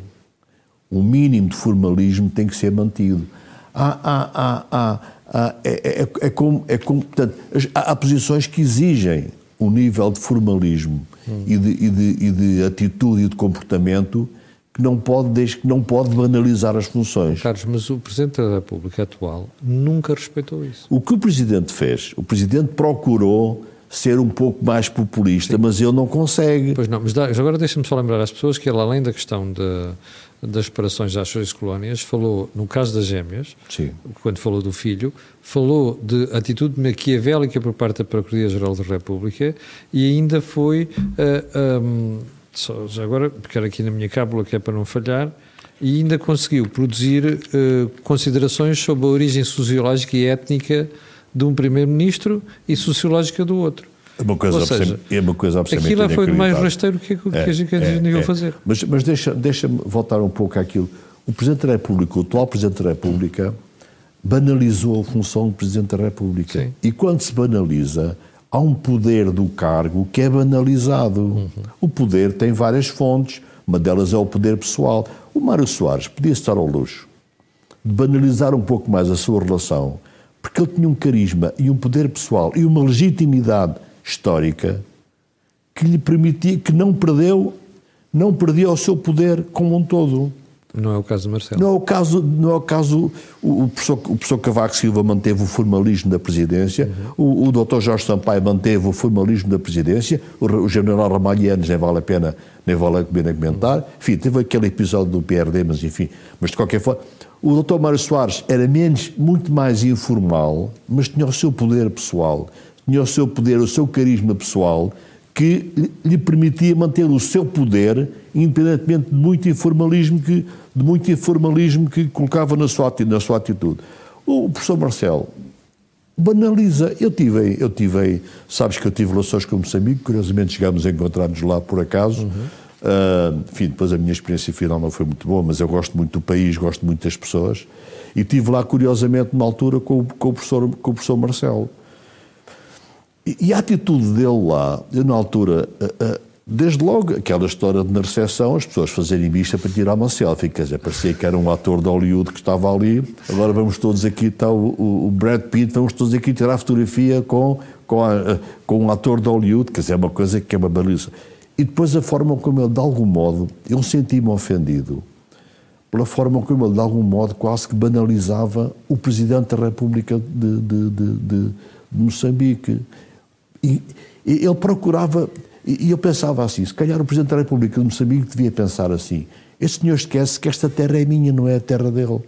Speaker 2: O mínimo de formalismo tem que ser mantido. Há, há, há, há, há, é, é, é como, é como, portanto, há, há posições que exigem um nível de formalismo hum. e, de, e, de, e de atitude e de comportamento que não pode, desde que não pode banalizar as funções.
Speaker 1: Carlos, mas o Presidente da República atual nunca respeitou isso.
Speaker 2: O que o Presidente fez? O Presidente procurou ser um pouco mais populista, sim, mas ele não consegue.
Speaker 1: Pois não, mas dá, agora deixa-me só lembrar às pessoas que ele, além da questão de, das separações das suas colónias, falou, no caso das gêmeas, sim, quando falou do filho, falou de atitude maquiavélica por parte da Procuradoria-Geral da República e ainda foi... Uh, um, Só, já agora, porque era aqui na minha cábula que é para não falhar, e ainda conseguiu produzir uh, considerações sobre a origem sociológica e étnica de um primeiro-ministro e sociológica do outro.
Speaker 2: É uma coisa,
Speaker 1: Ou seja,
Speaker 2: é uma coisa absolutamente
Speaker 1: aquilo foi mais rasteiro que, que, é, que a gente é, devia é. fazer.
Speaker 2: Mas, mas deixa, deixa-me voltar um pouco àquilo. O Presidente da República, o atual Presidente da República, banalizou a função do Presidente da República. Sim. E quando se banaliza, há um poder do cargo que é banalizado. Uhum. O poder tem várias fontes, uma delas é o poder pessoal. O Mário Soares podia estar ao luxo de banalizar um pouco mais a sua relação, porque ele tinha um carisma e um poder pessoal e uma legitimidade histórica que lhe permitia, que não perdeu, não perdia o seu poder como um todo.
Speaker 1: Não é o caso de Marcelo.
Speaker 2: Não é o caso, não é o caso, o, o, professor, o professor Cavaco Silva manteve o formalismo da presidência, uhum. o, o doutor Jorge Sampaio manteve o formalismo da presidência, o, o general Ramalhianes nem vale a pena, nem vale a pena comentar, enfim, teve aquele episódio do P R D, mas enfim, mas de qualquer forma, o doutor Mário Soares era menos, muito mais informal, mas tinha o seu poder pessoal, tinha o seu poder, o seu carisma pessoal, que lhe permitia manter o seu poder, independentemente de muito informalismo que, de muito informalismo que colocava na sua, na sua atitude. O professor Marcelo banaliza. Eu tive, eu tive, sabes que eu tive relações com Moçambique, curiosamente chegámos a encontrar-nos lá por acaso. Uhum. Uh, enfim, depois a minha experiência final não foi muito boa, mas eu gosto muito do país, gosto muito das pessoas. E estive lá, curiosamente, numa altura com, com, o, professor, com o professor Marcelo. E a atitude dele lá, eu, na altura, desde logo, aquela história de na recepção, as pessoas fazerem vista para tirar uma selfie, quer dizer, parecia que era um ator de Hollywood que estava ali, agora vamos todos aqui, está o, o Brad Pitt, vamos todos aqui tirar fotografia com, com, a, com um ator de Hollywood, quer dizer, é uma coisa que é uma baliza. E depois a forma como ele, de algum modo, eu senti-me ofendido, pela forma como ele, de algum modo, quase que banalizava o Presidente da República de, de, de, de, de Moçambique. E, e ele procurava, e, e eu pensava assim, se calhar o Presidente da República de Moçambique devia pensar assim, este senhor esquece que esta terra é minha, não é a terra dele.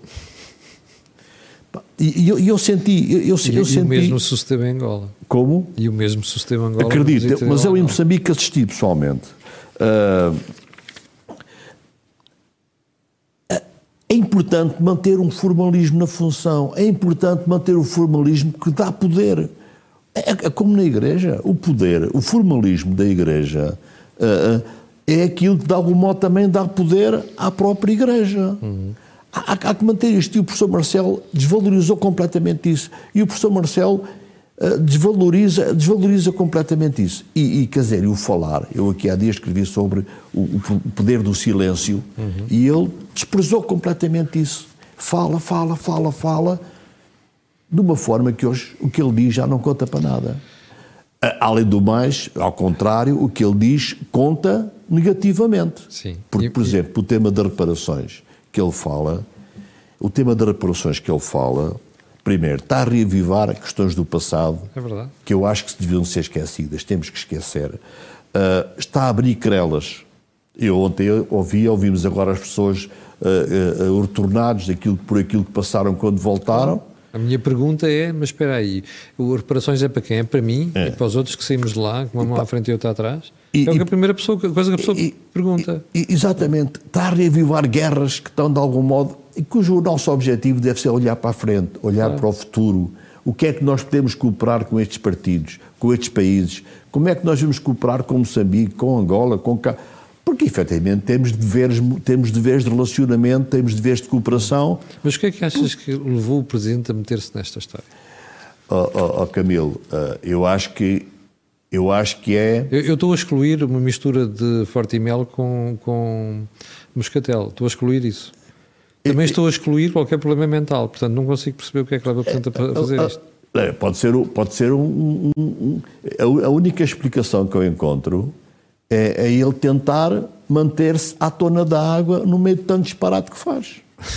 Speaker 2: E, e eu, eu senti... Eu, eu,
Speaker 1: e,
Speaker 2: eu
Speaker 1: e
Speaker 2: senti...
Speaker 1: o mesmo sucedeu em Angola.
Speaker 2: Como?
Speaker 1: E o mesmo sucedeu em Angola.
Speaker 2: Acredito, mas eu em Moçambique assisti pessoalmente. Uh, em, importante manter um formalismo na função, é importante manter o formalismo que dá poder. É, é como na Igreja, o poder, o formalismo da Igreja uh, é aquilo que de algum modo também dá poder à própria Igreja. Uhum. Há, há que manter isto, e o professor Marcelo desvalorizou completamente isso, e o professor Marcelo uh, desvaloriza, desvaloriza completamente isso. E, e quer dizer, o falar, eu aqui há dias escrevi sobre o, o poder do silêncio, uhum. e ele desprezou completamente isso. Fala, fala, fala, fala, de uma forma que hoje o que ele diz já não conta para nada. Além do mais, ao contrário, o que ele diz conta negativamente.
Speaker 1: Sim.
Speaker 2: Porque,
Speaker 1: e,
Speaker 2: por exemplo, o tema das reparações que ele fala, o tema das reparações que ele fala, primeiro, está a reavivar questões do passado,
Speaker 1: é verdade,
Speaker 2: que eu acho que deviam ser esquecidas, temos que esquecer. Uh, está a abrir querelas. Eu ontem ouvi, ouvimos agora as pessoas uh, uh, retornados daquilo, por aquilo que passaram quando voltaram.
Speaker 1: A minha pergunta é, mas espera aí, o reparações é para quem? É para mim é. e para os outros que saímos de lá, com uma mão à frente e outra atrás? E, é o que a primeira pessoa, a coisa que a pessoa e, pergunta.
Speaker 2: E, exatamente. Está a reavivar guerras que estão de algum modo, e cujo nosso objetivo deve ser olhar para a frente, olhar claro. para o futuro. O que é que nós podemos cooperar com estes partidos, com estes países? Como é que nós vamos cooperar com Moçambique, com Angola, com... Porque, efetivamente, temos deveres, temos deveres de relacionamento, temos deveres de cooperação.
Speaker 1: Mas o que é que achas que levou o Presidente a meter-se nesta história?
Speaker 2: Oh, oh, oh Camilo, uh, eu acho que eu acho que é...
Speaker 1: Eu, eu estou a excluir uma mistura de Forte e Mel com, com moscatel. Estou a excluir isso. Também estou a excluir qualquer problema mental. Portanto, não consigo perceber o que é que leva o Presidente a fazer isto.
Speaker 2: É, pode ser, pode ser um, um, um... A única explicação que eu encontro... É, é ele tentar manter-se à tona da água no meio de tanto disparate que faz.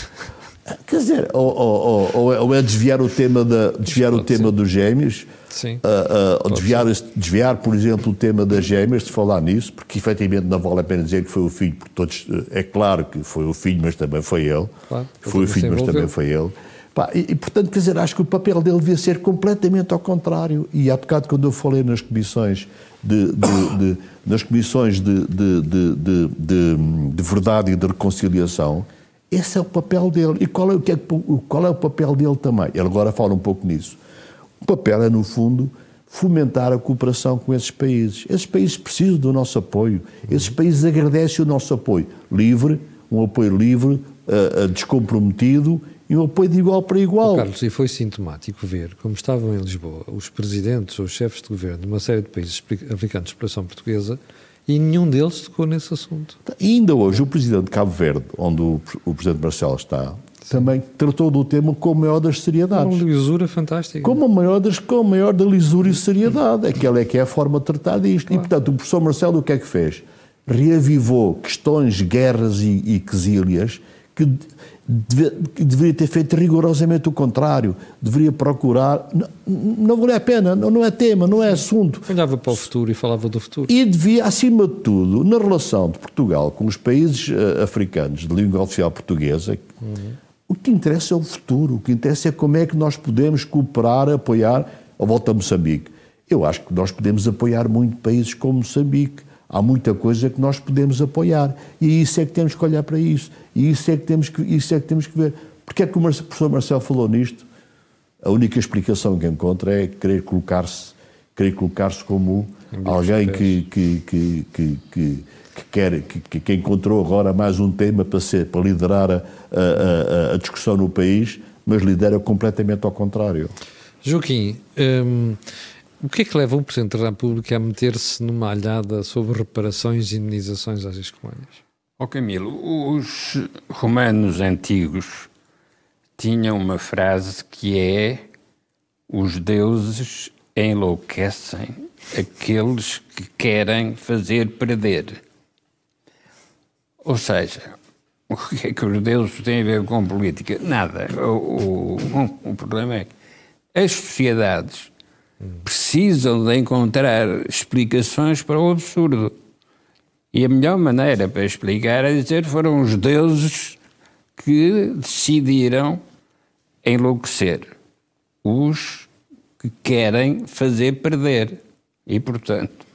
Speaker 2: Quer dizer, ou, ou, ou, ou é desviar o tema, da, desviar o tema dos gêmeos,
Speaker 1: Sim.
Speaker 2: Uh, uh, desviar, desviar, por exemplo, o tema das gêmeas, de falar nisso, porque efetivamente não vale a pena dizer que foi o filho, porque todos, é claro que foi o filho, mas também foi ele. Claro, foi o filho, mas também foi ele. Pá, e, e, portanto, quer dizer, acho que o papel dele devia ser completamente ao contrário. E há bocado, quando eu falei nas comissões de, de, de, nas comissões de, de, de, de, de, de verdade e de reconciliação, esse é o papel dele. E qual é, o que é, qual é o papel dele também? Ele agora fala um pouco nisso. O papel é, no fundo, fomentar a cooperação com esses países. Esses países precisam do nosso apoio. Esses países agradecem o nosso apoio livre, um apoio livre, uh, uh, descomprometido, e um apoio de igual para igual.
Speaker 1: Oh, Carlos, e foi sintomático ver como estavam em Lisboa os presidentes ou os chefes de governo de uma série de países africanos de expressão portuguesa e nenhum deles tocou nesse assunto.
Speaker 2: E ainda hoje o presidente de Cabo Verde, onde o, o presidente Marcelo está, sim, também tratou do tema com a maior das seriedades.
Speaker 1: Uma lisura fantástica.
Speaker 2: Com a maior, das, com a maior da lisura e seriedade. Aquela é que é a forma de tratar disto. Claro. E, portanto, o professor Marcelo o que é que fez? Reavivou questões, guerras e, e quesílias que... Deve, deveria ter feito rigorosamente o contrário, deveria procurar, não, não vale a pena, não, não é tema, não é assunto.
Speaker 1: Olhava para o futuro e falava do futuro.
Speaker 2: E devia, acima de tudo, na relação de Portugal com os países uh, africanos de língua oficial portuguesa, uhum, o que interessa é o futuro, o que interessa é como é que nós podemos cooperar, apoiar, a volta a Moçambique. Eu acho que nós podemos apoiar muito países como Moçambique. Há muita coisa que nós podemos apoiar e isso é que temos que olhar para isso e isso é que temos que, isso é que, temos que ver. Porque é que o professor Marcelo falou nisto? A única explicação que encontra é querer colocar-se querer colocar-se como alguém que, que, que, que, que, que, quer, que, que encontrou agora mais um tema para, ser, para liderar a, a, a discussão no país, mas lidera completamente ao contrário.
Speaker 1: Joaquim, hum, o que é que leva um Presidente da República a meter-se numa alhada sobre reparações e indenizações às ex-colónias?
Speaker 3: Ó Camilo, os romanos antigos tinham uma frase que é: os deuses enlouquecem aqueles que querem fazer perder. Ou seja, o que é que os deuses têm a ver com política? Nada. O, o, o problema é que as sociedades precisam de encontrar explicações para o absurdo. E a melhor maneira para explicar é dizer que foram os deuses que decidiram enlouquecer os que querem fazer perder. E, portanto,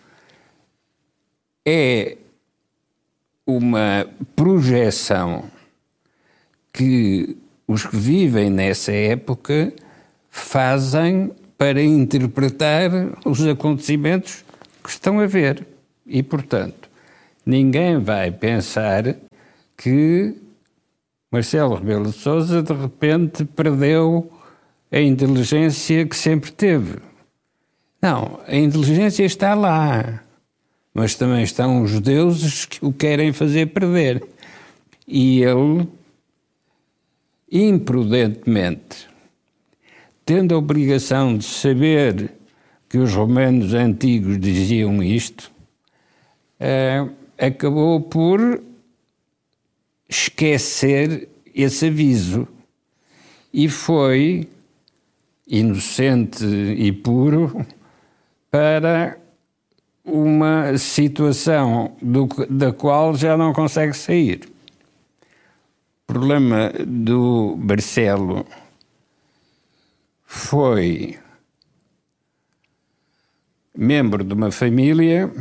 Speaker 3: é uma projeção que os que vivem nessa época fazem para interpretar os acontecimentos que estão a ver. E, portanto, ninguém vai pensar que Marcelo Rebelo de Sousa de repente perdeu a inteligência que sempre teve. Não, a inteligência está lá, mas também estão os deuses que o querem fazer perder. E ele, imprudentemente, tendo a obrigação de saber que os romanos antigos diziam isto, eh, acabou por esquecer esse aviso e foi inocente e puro para uma situação do, da qual já não consegue sair. O problema do Marcelo foi membro de uma família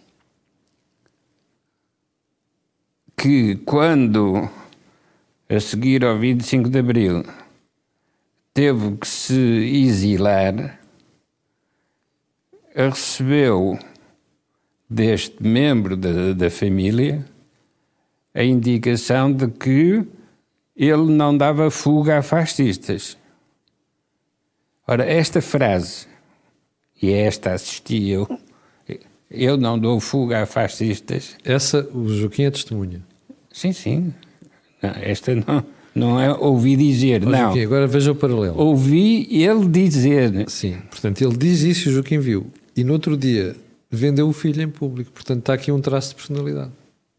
Speaker 3: que, quando, a seguir ao vinte e cinco de Abril, teve que se exilar, recebeu deste membro da, da família a indicação de que ele não dava fuga a fascistas. Ora, esta frase, e a esta assisti eu, eu não dou fuga a fascistas.
Speaker 1: Essa, o Joaquim é testemunha.
Speaker 3: Sim, sim. Não, esta não, não é ouvi dizer,
Speaker 1: oh,
Speaker 3: não.
Speaker 1: Joaquim, agora veja o paralelo.
Speaker 3: Ouvi ele dizer.
Speaker 1: Sim, portanto, ele diz isso e o Joaquim viu. E no outro dia vendeu o filho em público. Portanto, está aqui um traço de personalidade.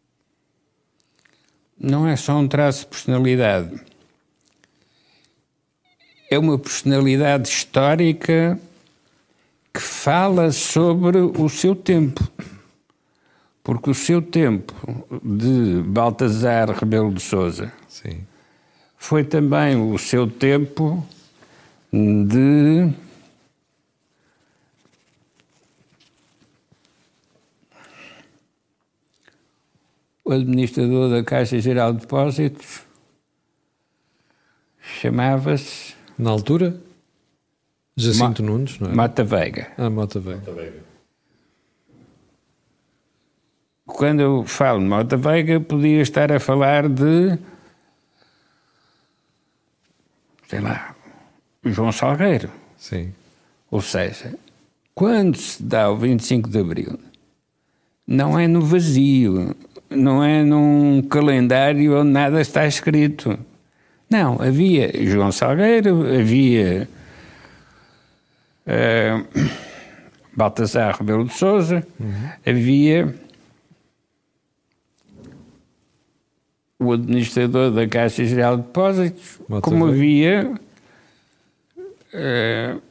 Speaker 3: Não é só um traço de personalidade. É uma personalidade histórica que fala sobre o seu tempo. Porque o seu tempo de Baltazar Rebelo de Sousa
Speaker 1: Sim.
Speaker 3: foi também o seu tempo de o administrador da Caixa Geral de Depósitos chamava-se...
Speaker 1: Na altura, Jacinto
Speaker 3: Ma-
Speaker 1: Nunes, não é?
Speaker 3: Mata Veiga.
Speaker 1: Ah, Mota Veiga.
Speaker 3: Quando eu falo de Mota Veiga, podia estar a falar de, sei lá, João Salgueiro.
Speaker 1: Sim.
Speaker 3: Ou seja, quando se dá o vinte e cinco de Abril, não é no vazio, não é num calendário onde nada está escrito. Não, havia João Salgueiro, havia uh, Baltazar Rebelo de Sousa, uhum. havia o administrador da Caixa Geral de Depósitos, Mota como Veiga. havia uh,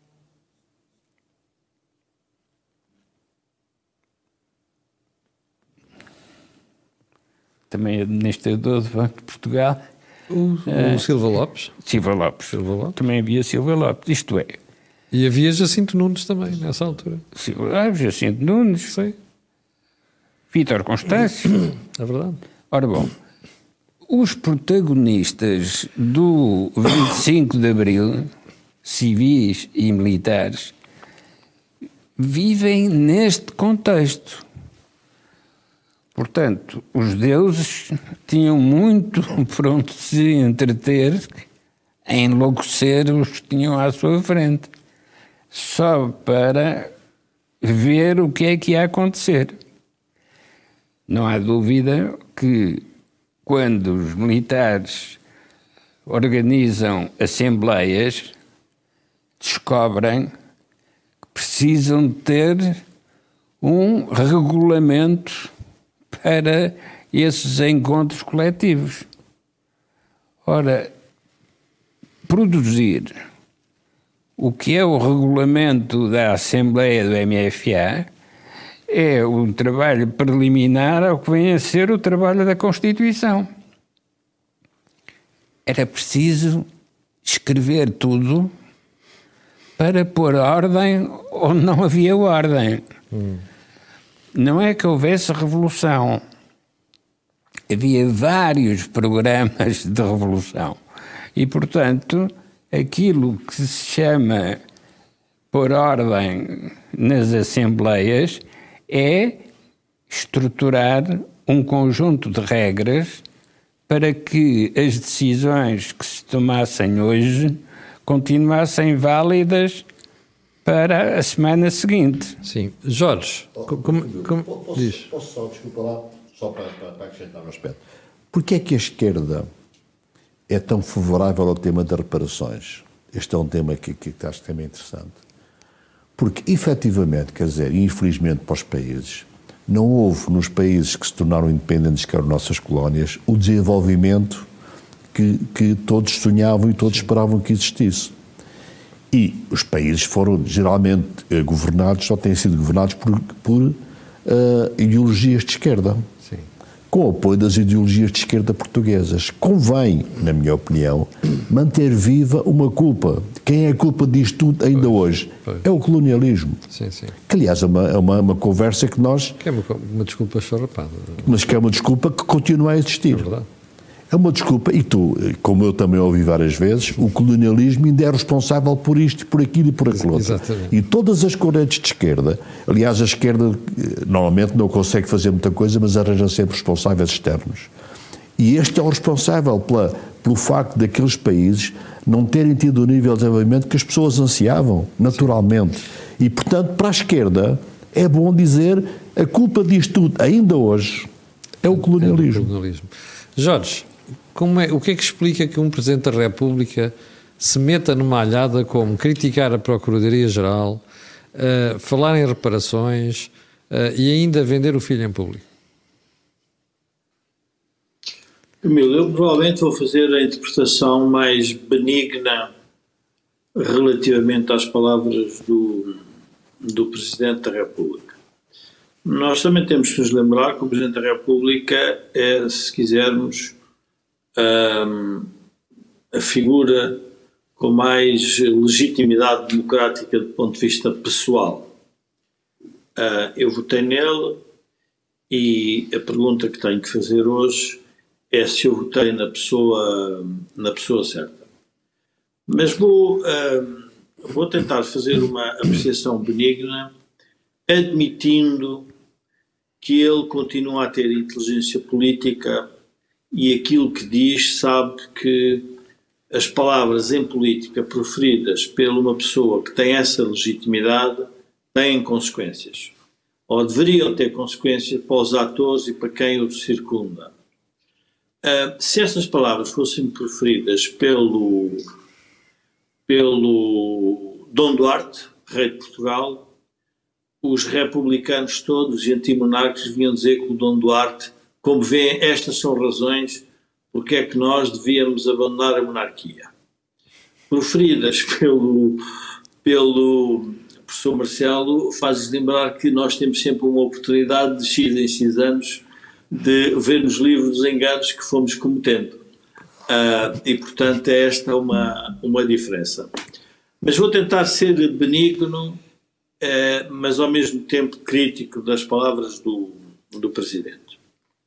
Speaker 3: também administrador do Banco de Portugal.
Speaker 1: O, o uh, Silva Lopes.
Speaker 3: Silva Lopes.
Speaker 1: Silva Lopes.
Speaker 3: Também havia Silva Lopes, isto é.
Speaker 1: E havia Jacinto Nunes também, nessa altura.
Speaker 3: Silva Lopes, Jacinto Nunes.
Speaker 1: Sei.
Speaker 3: Vítor Constâncio.
Speaker 1: É verdade.
Speaker 3: Ora bom, os protagonistas do vinte e cinco de Abril, civis e militares, vivem neste contexto. Portanto, os deuses tinham muito pronto de se entreter em enlouquecer os que tinham à sua frente, só para ver o que é que ia acontecer. Não há dúvida que, quando os militares organizam assembleias, descobrem que precisam de ter um regulamento para esses encontros coletivos. Ora, produzir o que é o regulamento da Assembleia do M F A é um trabalho preliminar ao que vem a ser o trabalho da Constituição. Era preciso escrever tudo para pôr ordem onde não havia ordem. Hum. Não é que houvesse revolução. havia vários programas de revolução. E, portanto, aquilo que se chama por ordem nas assembleias é estruturar um conjunto de regras para que as decisões que se tomassem hoje continuassem válidas para a semana seguinte.
Speaker 1: Sim. Jorge, oh, como, como,
Speaker 2: posso,
Speaker 1: diz.
Speaker 2: Posso só, desculpa lá, só para, para, para acrescentar um aspecto. Porquê é que a esquerda é tão favorável ao tema das reparações? Este é um tema que, que, que acho que também é interessante. Porque, efetivamente, quer dizer, infelizmente para os países, não houve nos países que se tornaram independentes, que eram nossas colónias, o desenvolvimento que, que todos sonhavam e todos esperavam que existisse. E os países foram geralmente eh, governados, só têm sido governados por, por uh, ideologias de esquerda,
Speaker 1: Sim.
Speaker 2: com o apoio das ideologias de esquerda portuguesas. Convém, na minha opinião, manter viva uma culpa. Quem é a culpa disto tudo ainda pois, hoje? Pois. É o colonialismo.
Speaker 1: Sim, sim.
Speaker 2: Que, aliás, é uma, é uma, uma conversa que nós...
Speaker 1: Que é uma, uma desculpa charrapada.
Speaker 2: Mas que é uma desculpa que continua a existir.
Speaker 1: É verdade.
Speaker 2: É uma desculpa, e tu, como eu também ouvi várias vezes, o colonialismo ainda é responsável por isto, por aquilo e por aquilo outro.
Speaker 1: Exatamente.
Speaker 2: E todas as correntes de esquerda, aliás, a esquerda normalmente não consegue fazer muita coisa, mas arranja sempre responsáveis externos. E este é o responsável pela, pelo facto daqueles países não terem tido o nível de desenvolvimento que as pessoas ansiavam, naturalmente. Sim. E, portanto, para a esquerda, é bom dizer, a culpa disto tudo, ainda hoje, é o colonialismo.
Speaker 1: É o colonialismo. Jorge, como é, o que é que explica que um Presidente da República se meta numa alhada como criticar a Procuradoria-Geral, uh, falar em reparações uh, e ainda vender o filho em público?
Speaker 4: Camilo, eu provavelmente vou fazer a interpretação mais benigna relativamente às palavras do, do Presidente da República. Nós também temos que nos lembrar que o Presidente da República é, se quisermos, um, a figura com mais legitimidade democrática do ponto de vista pessoal. Uh, eu votei nele e a pergunta que tenho que fazer hoje é se eu votei na pessoa, na pessoa certa. Mas vou, uh, vou tentar fazer uma apreciação benigna, admitindo que ele continua a ter inteligência política e aquilo que diz sabe que as palavras em política proferidas por uma pessoa que tem essa legitimidade têm consequências. Ou deveriam ter consequências para os atores e para quem o circunda. Uh, se essas palavras fossem proferidas pelo, pelo Dom Duarte, rei de Portugal, os republicanos todos e antimonarcas vinham dizer que o Dom Duarte, como vêem, estas são razões porque é que nós devíamos abandonar a monarquia. Proferidas pelo, pelo professor Marcelo, faz-nos lembrar que nós temos sempre uma oportunidade de X em X anos de ver nos livros dos enganos que fomos cometendo. Uh, e, portanto, é esta uma, uma diferença. Mas vou tentar ser benigno, uh, mas ao mesmo tempo crítico das palavras do, do Presidente.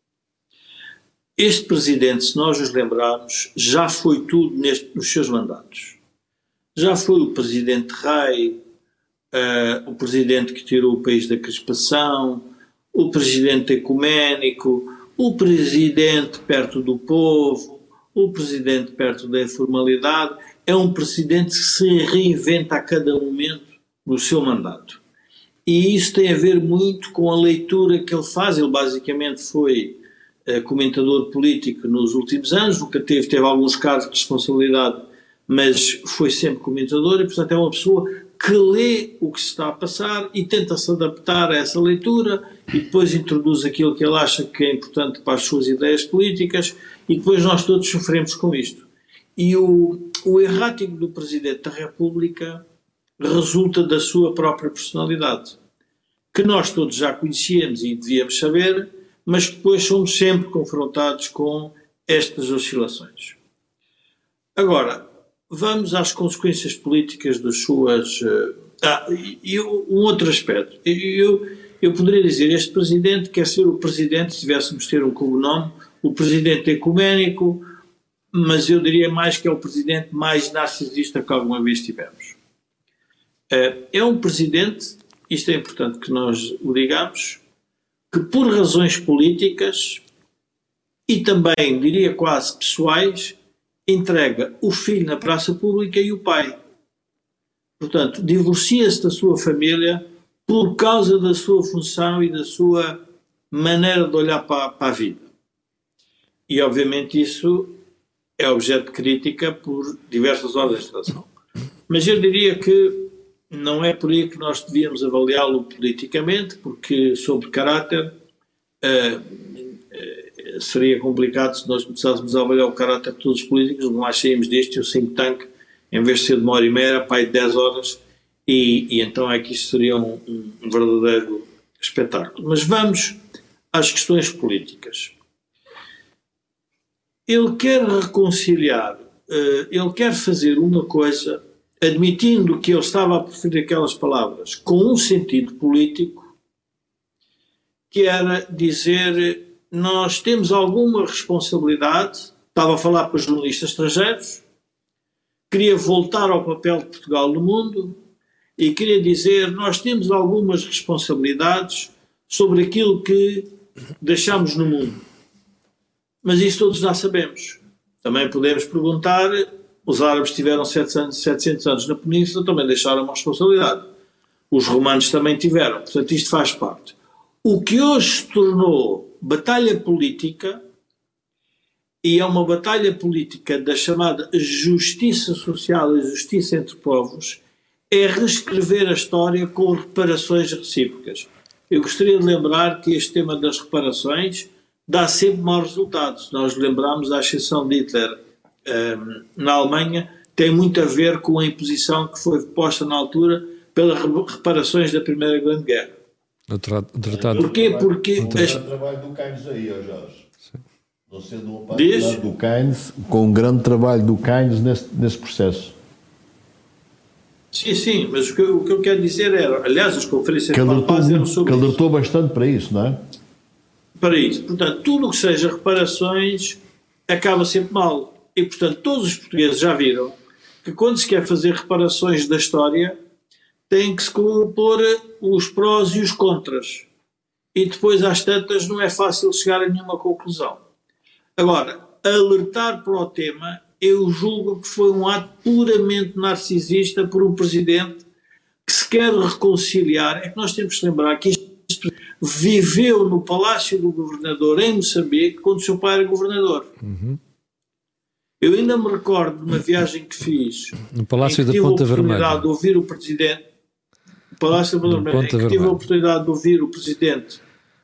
Speaker 4: Este Presidente, se nós nos lembrarmos, já foi tudo neste, nos seus mandatos. Já foi o Presidente Rei, uh, o Presidente que tirou o país da crispação, o Presidente ecuménico, o Presidente perto do povo, o Presidente perto da informalidade. É um Presidente que se reinventa a cada momento no seu mandato. E isso tem a ver muito com a leitura que ele faz. Ele basicamente foi uh, comentador político nos últimos anos, nunca teve, teve alguns cargos de responsabilidade, mas foi sempre comentador e, portanto, é uma pessoa que lê o que se está a passar e tenta se adaptar a essa leitura e depois introduz aquilo que ele acha que é importante para as suas ideias políticas e depois nós todos sofremos com isto. E o, o errático do Presidente da República resulta da sua própria personalidade, que nós todos já conhecíamos e devíamos saber, mas que depois somos sempre confrontados com estas oscilações. Agora, vamos às consequências políticas das suas... Ah, e um outro aspecto. Eu, eu poderia dizer, este Presidente quer ser o Presidente, se tivéssemos ter um cognome, o presidente ecuménico, mas eu diria mais que é o presidente mais narcisista que alguma vez tivemos. É um presidente, isto é importante que nós o digamos, que por razões políticas e também, diria quase pessoais, entrega o filho na praça pública e o pai. Portanto, divorcia-se da sua família por causa da sua função e da sua maneira de olhar para, para a vida. E, obviamente, isso é objeto de crítica por diversas ordens de razão. Mas eu diria que não é por aí que nós devíamos avaliá-lo politicamente, porque, sobre caráter, uh, uh, seria complicado se nós começássemos a avaliar o caráter de todos os políticos, nós saímos deste e o think tank, em vez de ser de uma hora e meia, era pai de dez horas, e, e então é que isto seria um, um verdadeiro espetáculo. Mas vamos às questões políticas. Ele quer reconciliar, uh, ele quer fazer uma coisa, admitindo que ele estava a preferir aquelas palavras, com um sentido político, que era dizer, nós temos alguma responsabilidade, estava a falar para os jornalistas estrangeiros, queria voltar ao papel de Portugal no mundo e queria dizer, nós temos algumas responsabilidades sobre aquilo que deixamos no mundo. Mas isso todos já sabemos. Também podemos perguntar, os árabes tiveram setecentos anos na Península, também deixaram uma responsabilidade. Os romanos também tiveram. Portanto, isto faz parte. O que hoje se tornou batalha política, e é uma batalha política da chamada justiça social e justiça entre povos, é reescrever a história com reparações recíprocas. Eu gostaria de lembrar que este tema das reparações dá sempre maus resultados. Nós lembramos, à exceção de Hitler um, na Alemanha, tem muito a ver com a imposição que foi posta na altura pelas reparações da Primeira Grande Guerra.
Speaker 1: O tratado.
Speaker 4: Porquê? Porque...
Speaker 2: O
Speaker 4: as...
Speaker 2: trabalho do Keynes aí, ó Jorge. Não sendo uma
Speaker 4: Diz?
Speaker 2: parte do Keynes, com um grande trabalho do Keynes nesse, nesse processo.
Speaker 4: Sim, sim, mas o que, eu, o que eu quero dizer era, aliás, as conferências
Speaker 2: Que
Speaker 4: de paz eram sobre
Speaker 2: que
Speaker 4: isso.
Speaker 2: alertou bastante para isso, não é?
Speaker 4: Para isso. Portanto, tudo o que seja reparações acaba sempre mal. E, portanto, todos os portugueses já viram que quando se quer fazer reparações da história, tem que se compor os prós e os contras. E depois, às tantas, não é fácil chegar a nenhuma conclusão. Agora, alertar para o tema, eu julgo que foi um ato puramente narcisista por um presidente que se quer reconciliar. É que nós temos que lembrar que este viveu no Palácio do Governador em Moçambique quando o seu pai era governador. Uhum. Eu ainda me recordo de uma viagem que fiz
Speaker 1: no Palácio da
Speaker 4: tive
Speaker 1: Ponta
Speaker 4: a oportunidade
Speaker 1: Vermelha.
Speaker 4: de ouvir o presidente Palácio da Ponta Vermelha, em que tive a oportunidade de ouvir o presidente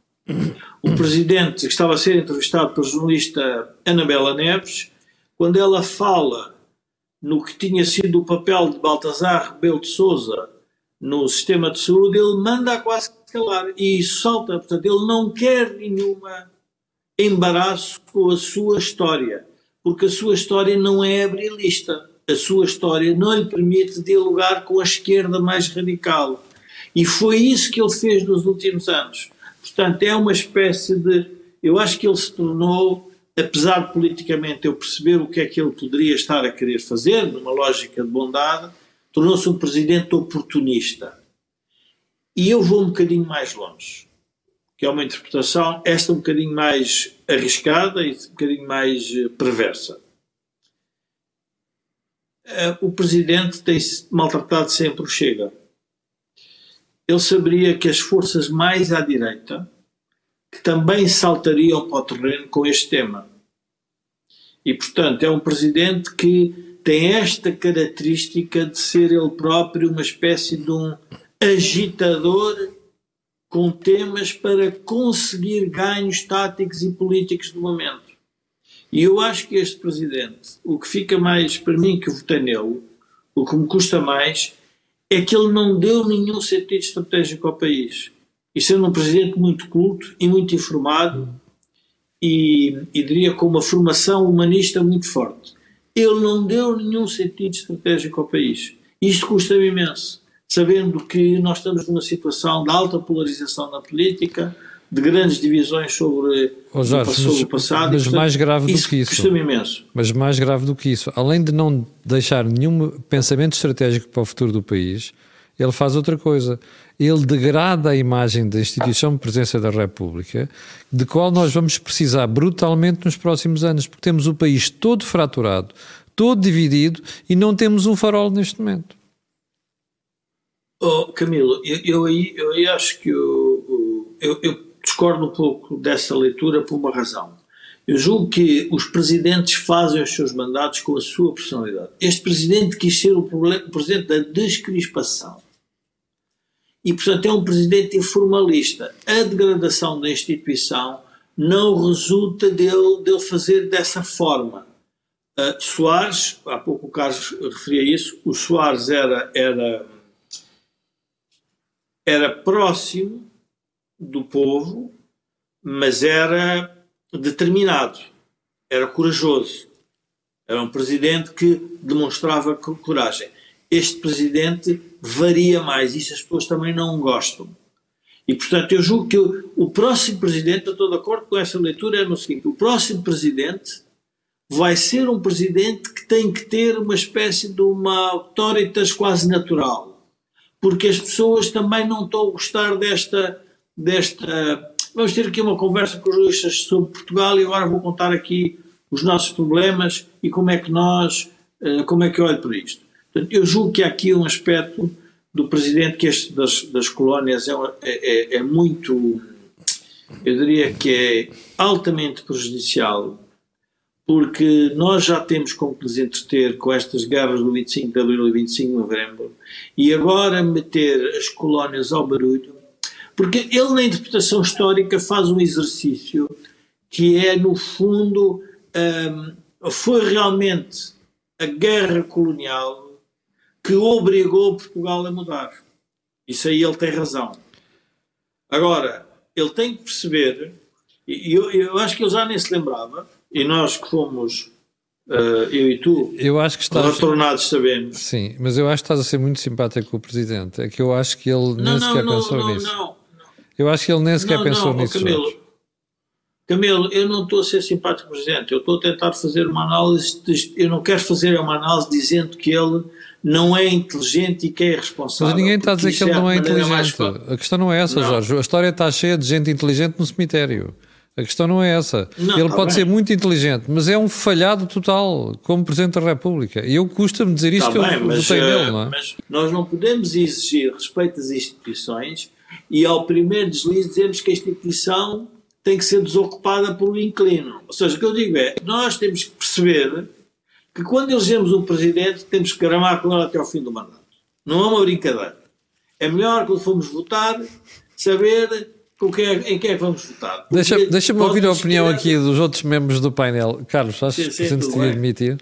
Speaker 4: o presidente que estava a ser entrevistado pela jornalista Anabela Neves, quando ela fala no que tinha sido o papel de Baltazar Rebelo de Sousa no sistema de saúde, ele manda a quase calar e salta. Portanto, ele não quer nenhum embaraço com a sua história, porque a sua história não é abrilista. A sua história não lhe permite dialogar com a esquerda mais radical. E foi isso que ele fez nos últimos anos. Portanto, é uma espécie de... Eu acho que ele se tornou, apesar de politicamente eu perceber o que é que ele poderia estar a querer fazer, numa lógica de bondade, tornou-se um presidente oportunista. E eu vou um bocadinho mais longe, que é uma interpretação, esta um bocadinho mais arriscada e um bocadinho mais perversa. O presidente tem-se maltratado sempre o Chega. Ele saberia que as forças mais à direita que também saltariam para o terreno com este tema. E, portanto, é um presidente que tem esta característica de ser ele próprio uma espécie de um agitador com temas para conseguir ganhos táticos e políticos do momento. E eu acho que este presidente, o que fica mais, para mim que votei nele, o que me custa mais, é que ele não deu nenhum sentido estratégico ao país. E sendo um presidente muito culto e muito informado, e, e diria com uma formação humanista muito forte, ele não deu nenhum sentido estratégico ao país. Isto custa-me imenso, sabendo que nós estamos numa situação de alta polarização na política, de grandes divisões sobre
Speaker 1: oh, Jorge,
Speaker 4: o passado,
Speaker 1: mas,
Speaker 4: o passado
Speaker 1: mas
Speaker 4: e, portanto,
Speaker 1: mais grave do
Speaker 4: isso
Speaker 1: que isso.
Speaker 4: custa-me imenso.
Speaker 1: Mas mais grave do que isso, além de não deixar nenhum pensamento estratégico para o futuro do país, ele faz outra coisa. Ele degrada a imagem da instituição de presença da República, de qual nós vamos precisar brutalmente nos próximos anos, porque temos o país todo fraturado, todo dividido e não temos um farol neste momento.
Speaker 4: Oh, Camilo, eu, eu, aí, eu aí acho que eu, eu, eu discordo um pouco dessa leitura por uma razão. Eu julgo que os presidentes fazem os seus mandatos com a sua personalidade. Este presidente quis ser o, problema, o presidente da descrispação. E, portanto, é um presidente informalista. A degradação da instituição não resulta dele, dele fazer dessa forma. Uh, Soares, há pouco o Carlos referia isso, o Soares era, era, era próximo do povo, mas era determinado, era corajoso. Era um presidente que demonstrava coragem. Este presidente varia mais, isso as pessoas também não gostam. E, portanto, eu julgo que o, o próximo presidente, eu estou de acordo com essa leitura, é no seguinte: o próximo presidente vai ser um presidente que tem que ter uma espécie de uma autoritas quase natural, porque as pessoas também não estão a gostar desta, desta... Vamos ter aqui uma conversa com os jornalistas sobre Portugal e agora vou contar aqui os nossos problemas e como é que nós, como é que eu olho para isto. Portanto, eu julgo que há aqui um aspecto do presidente que este das, das colónias é, é, é muito, eu diria que é altamente prejudicial, porque nós já temos como que nos entreter com estas guerras do vinte e cinco de abril e vinte e cinco de novembro, e agora meter as colónias ao barulho, porque ele na interpretação histórica faz um exercício que é, no fundo, um, foi realmente a guerra colonial que obrigou Portugal a mudar. Isso aí ele tem razão. Agora, ele tem que perceber, e eu, eu acho que ele já nem se lembrava, e nós que fomos, uh, eu e tu,
Speaker 1: eu acho que estás...
Speaker 4: retornados sabemos.
Speaker 1: Sim, mas eu acho que estás a ser muito simpático com o Presidente. É que eu acho que ele
Speaker 4: não,
Speaker 1: nem
Speaker 4: não,
Speaker 1: sequer
Speaker 4: não,
Speaker 1: pensou
Speaker 4: não,
Speaker 1: nisso.
Speaker 4: Não, não.
Speaker 1: Eu acho que ele nem sequer
Speaker 4: não,
Speaker 1: pensou
Speaker 4: não,
Speaker 1: nisso.
Speaker 4: Camilo, Camilo, eu não estou a ser simpático com o Presidente. Eu estou a tentar fazer uma análise, de, eu não quero fazer uma análise dizendo que ele não é inteligente e que é irresponsável.
Speaker 1: Mas ninguém está a dizer que ele não é inteligente.
Speaker 4: Mais...
Speaker 1: A questão não é essa,
Speaker 4: não.
Speaker 1: Jorge. A história está cheia de gente inteligente no cemitério. A questão não é essa.
Speaker 4: Não,
Speaker 1: ele
Speaker 4: tá
Speaker 1: pode
Speaker 4: bem.
Speaker 1: ser muito inteligente, mas é um falhado total como Presidente da República. E eu custa-me dizer isto,
Speaker 4: tá
Speaker 1: que
Speaker 4: bem,
Speaker 1: eu
Speaker 4: mas,
Speaker 1: votei nele, não é?
Speaker 4: Mas nós não podemos exigir respeito às instituições e ao primeiro deslize dizemos que a instituição tem que ser desocupada por um inclino. Ou seja, o que eu digo é, nós temos que perceber que quando elegemos um presidente temos que gramar com ele até ao fim do mandato. Não é uma brincadeira. É melhor, quando formos votar, saber com quem é, em quem é que vamos votar.
Speaker 1: Deixa, deixa-me ouvir a opinião
Speaker 4: ter...
Speaker 1: aqui dos outros membros do painel. Carlos, achas
Speaker 4: Sim,
Speaker 1: que o
Speaker 4: sim,
Speaker 1: Presidente se devia admitir?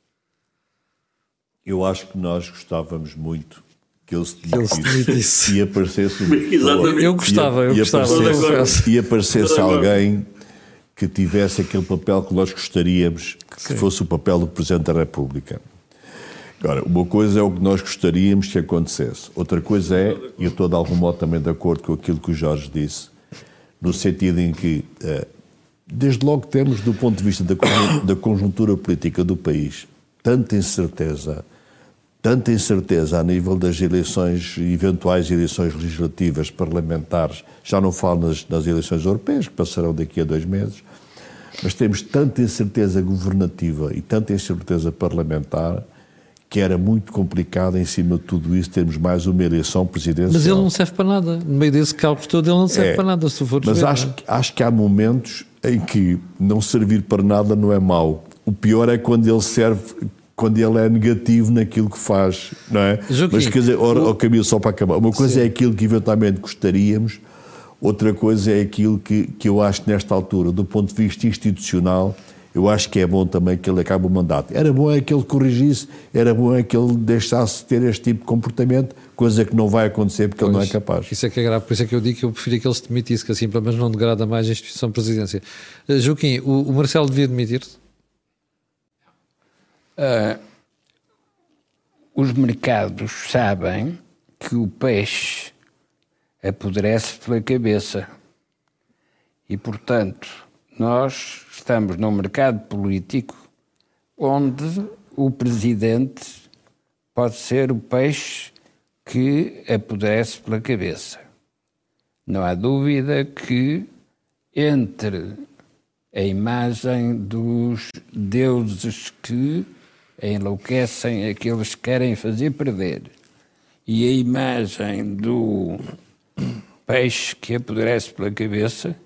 Speaker 2: Eu acho que nós gostávamos muito que ele se
Speaker 1: ele se demitisse
Speaker 2: e aparecesse uma
Speaker 4: Exatamente.
Speaker 1: Eu gostava, eu
Speaker 2: e,
Speaker 1: gostava.
Speaker 2: E aparecesse, e aparecesse
Speaker 4: Agora.
Speaker 2: alguém que tivesse aquele papel que nós gostaríamos que
Speaker 1: Sim.
Speaker 2: fosse o papel do Presidente da República. Agora, uma coisa é o que nós gostaríamos que acontecesse. Outra coisa é, e eu estou de algum modo também de acordo com aquilo que o Jorge disse, no sentido em que, desde logo temos, do ponto de vista da conjuntura política do país, tanta incerteza, tanta incerteza a nível das eleições, eventuais eleições legislativas, parlamentares, já não falo nas, nas eleições europeias, que passarão daqui a dois meses, mas temos tanta incerteza governativa e tanta incerteza parlamentar que era muito complicado, em cima de tudo isso, termos mais uma eleição presidencial.
Speaker 1: Mas ele não serve para nada. No meio desse cálculo todo, ele não serve
Speaker 2: É,
Speaker 1: para nada, se tu fores
Speaker 2: Mas
Speaker 1: ver,
Speaker 2: acho,
Speaker 1: não é?
Speaker 2: acho que há momentos em que não servir para nada não é mau. O pior é quando ele serve, quando ele é negativo naquilo que faz, não é?
Speaker 1: Joaquim,
Speaker 2: Mas quer dizer, ora,
Speaker 1: o...
Speaker 2: oh, Camilo, só para acabar, uma coisa
Speaker 1: Sim.
Speaker 2: é aquilo que eventualmente gostaríamos, outra coisa é aquilo que, que eu acho que nesta altura, do ponto de vista institucional, eu acho que é bom também que ele acabe o mandato. Era bom é que ele corrigisse, era bom é que ele deixasse ter este tipo de comportamento, coisa que não vai acontecer porque pois, ele não é capaz.
Speaker 1: Isso é que é grave, por isso é que eu digo que eu preferia que ele se demitisse, que assim pelo menos não degrada mais a instituição de presidência. Uh, Joaquim, o, o Marcelo devia demitir-se?
Speaker 3: Uh, os mercados sabem que o peixe apodrece pela cabeça. E, portanto, nós estamos num mercado político onde o presidente pode ser o peixe que apodrece pela cabeça. Não há dúvida que entre a imagem dos deuses que enlouquecem aqueles que querem fazer perder e a imagem do peixe que apodrece pela cabeça,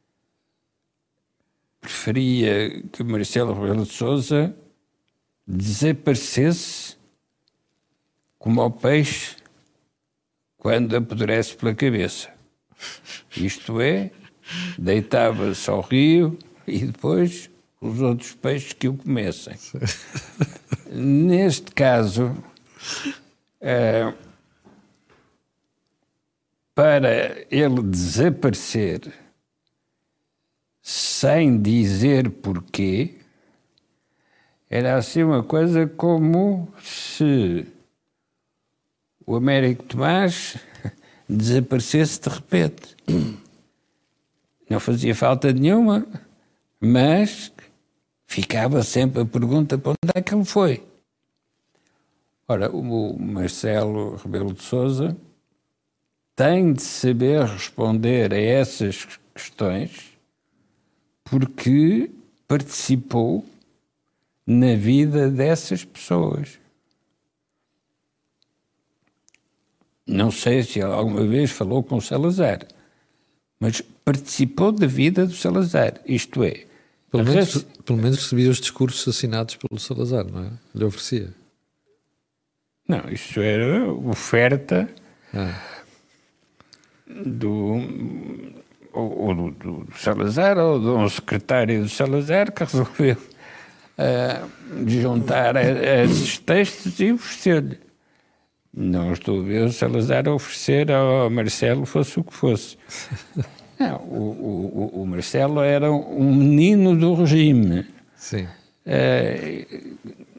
Speaker 3: preferia que Marcelo Rebelo de Sousa desaparecesse como o peixe quando apodrece pela cabeça. Isto é, deitava-se ao rio e depois os outros peixes que o comessem. Neste caso, uh, para ele desaparecer sem dizer porquê, era assim uma coisa como se o Américo Tomás desaparecesse de repente. Não fazia falta nenhuma, mas ficava sempre a pergunta para onde é que ele foi. Ora, o Marcelo Rebelo de Sousa tem de saber responder a essas questões porque participou na vida dessas pessoas. Não sei se ele alguma vez falou com o Salazar, mas participou da vida do Salazar, isto é...
Speaker 1: Pelo menos, res... pelo menos recebia os discursos assinados pelo Salazar, não é? Lhe oferecia.
Speaker 3: Não, isso era oferta
Speaker 1: ah.
Speaker 3: do, ou, ou do, do Salazar ou de um secretário do Salazar que resolveu uh, juntar a, a esses textos e oferecer-lhe. Não estou a ver o Salazar a oferecer ao Marcelo fosse o que fosse. Não, o, o, o Marcelo era um menino do regime.
Speaker 1: Sim.
Speaker 3: Uh,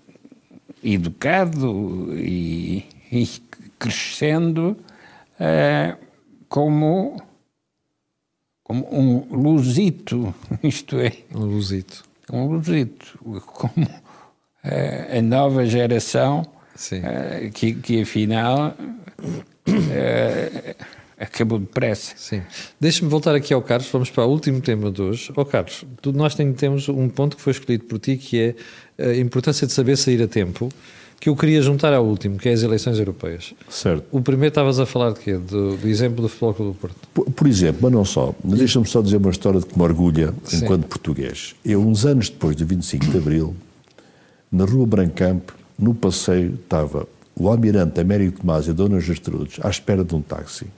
Speaker 3: educado e, e crescendo uh, como, como um lusito, isto é.
Speaker 1: Um lusito.
Speaker 3: Um lusito. Como uh, a nova geração uh, que, que afinal uh, acabou depressa.
Speaker 1: Sim. Deixa-me voltar aqui ao Carlos, vamos para o último tema de hoje. Ó oh, Carlos, tu, nós temos um ponto que foi escolhido por ti, que é a importância de saber sair a tempo, que eu queria juntar ao último, que é as eleições europeias.
Speaker 2: Certo.
Speaker 1: O primeiro estavas a falar de quê? Do, do exemplo do Futebol Clube do Porto.
Speaker 2: Por, por exemplo, mas não só. Mas deixa-me só dizer uma história de que me orgulha Sim. enquanto português. Eu, uns anos depois do vinte e cinco de Abril, na Rua Brancamp, no passeio, estava o almirante Américo Tomás e a Dona Gertrudes à espera de um táxi.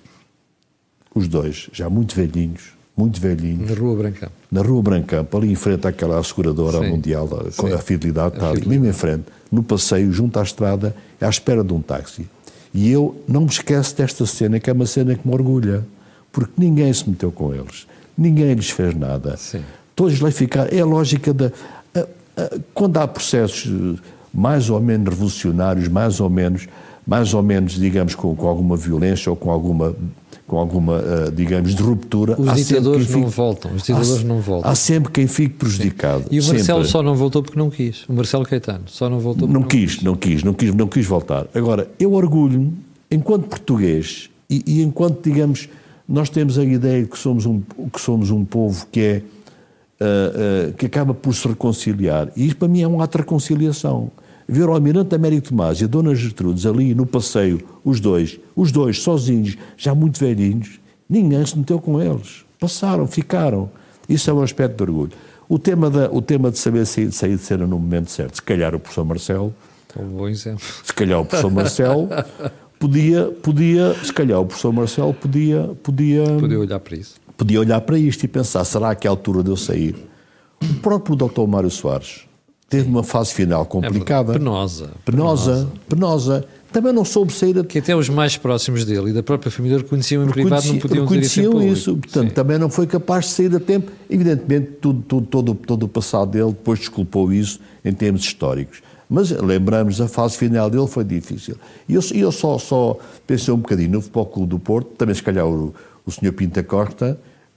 Speaker 2: Os dois, já muito velhinhos, muito velhinhos.
Speaker 1: Na Rua Brancamp.
Speaker 2: Na Rua Brancamp, ali em frente àquela asseguradora
Speaker 1: Sim.
Speaker 2: mundial, a, a Fidelidade, está ali,
Speaker 1: Fidelidade.
Speaker 2: mesmo em frente, no passeio, junto à estrada, à espera de um táxi. E eu não me esqueço desta cena, que é uma cena que me orgulha, porque ninguém se meteu com eles, ninguém lhes fez nada.
Speaker 1: Sim.
Speaker 2: Todos lá ficaram. É a lógica da... A, a, quando há processos mais ou menos revolucionários, mais ou menos, mais ou menos digamos, com, com alguma violência ou com alguma... com alguma, digamos, de ruptura...
Speaker 1: Os ditadores
Speaker 2: fique,
Speaker 1: não voltam, os ditadores
Speaker 2: há,
Speaker 1: não voltam.
Speaker 2: Há sempre quem fique prejudicado.
Speaker 1: Sim. E o Marcelo
Speaker 2: sempre.
Speaker 1: só não voltou porque não quis. O Marcelo Caetano só não voltou porque
Speaker 2: não,
Speaker 1: não
Speaker 2: quis.
Speaker 1: quis.
Speaker 2: Não quis, não quis, não quis voltar. Agora, eu orgulho-me, enquanto português, e, e enquanto, digamos, nós temos a ideia de que somos um, que somos um povo que é, uh, uh, que acaba por se reconciliar. E isto para mim é um ato de reconciliação. Ver o almirante Américo Tomás e a Dona Gertrudes ali no passeio, os dois, os dois sozinhos, já muito velhinhos, ninguém se meteu com eles. Passaram, ficaram. Isso é um aspecto de orgulho. O tema, da, o tema de saber sair, sair de cena no momento certo, se calhar o professor Marcelo,
Speaker 1: um bom exemplo.
Speaker 2: Se calhar o professor Marcelo podia, podia, se calhar o professor Marcelo podia, podia,
Speaker 1: podia olhar para isso.
Speaker 2: Podia olhar para isto e pensar, será que é a altura de eu sair? O próprio doutor Mário Soares teve uma fase final complicada.
Speaker 1: É penosa,
Speaker 2: penosa. Penosa. Penosa. Também não soube sair... A...
Speaker 1: Que até os mais próximos dele e da própria família reconheciam em privado, não podiam dizer isso em público.
Speaker 2: isso. Portanto, Sim. também não foi capaz de sair a tempo. Evidentemente, tudo, tudo, todo, todo o passado dele depois desculpou isso em termos históricos. Mas lembramos, a fase final dele foi difícil. E eu, eu só, só pensei um bocadinho no Futebol Clube do Porto, também se calhar o, o senhor Pinta Costa,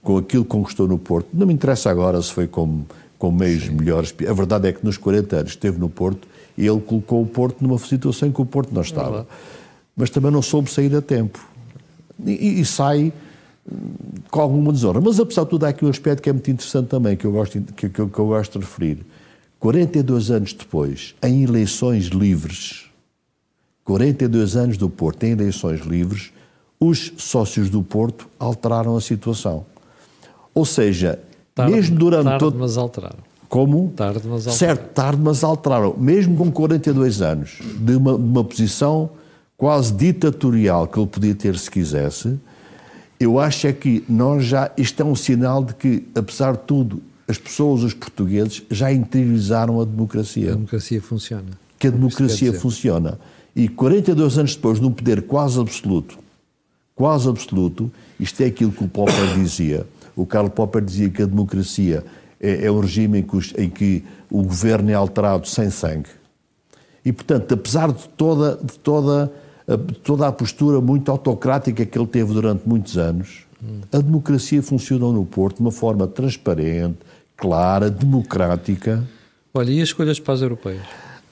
Speaker 2: com aquilo que conquistou no Porto, não me interessa agora se foi com, com meios Sim. melhores, a verdade é que nos quarenta anos esteve no Porto e ele colocou o Porto numa situação em que o Porto não estava. É mas também não soube sair a tempo. E, e sai com alguma desonra. Mas apesar de tudo há aqui um aspecto que é muito interessante também, que eu gosto, que, que, que eu gosto de referir. quarenta e dois anos depois, em eleições livres, quarenta e dois anos do Porto em eleições livres, os sócios do Porto alteraram a situação. Ou seja,
Speaker 1: tarde,
Speaker 2: mesmo durante
Speaker 1: tarde,
Speaker 2: todo...
Speaker 1: mas alteraram.
Speaker 2: Como?
Speaker 1: Tarde, mas alteraram.
Speaker 2: Certo, tarde, mas alteraram. Mesmo com quarenta e dois anos, de uma, de uma posição quase ditatorial que ele podia ter se quisesse, eu acho é que nós já... Isto é um sinal de que, apesar de tudo, as pessoas, os portugueses, já interiorizaram a democracia.
Speaker 1: A democracia funciona.
Speaker 2: Que a democracia funciona. E quarenta e dois anos depois, num poder quase absoluto, quase absoluto, isto é aquilo que o Popper dizia. O Karl Popper dizia que a democracia é, é um regime em que, os, em que o governo é alterado sem sangue. E, portanto, apesar de toda, de toda, de toda a postura muito autocrática que ele teve durante muitos anos, hum. a democracia funcionou no Porto de uma forma transparente, clara, democrática.
Speaker 1: Olha, e as escolhas para as europeias?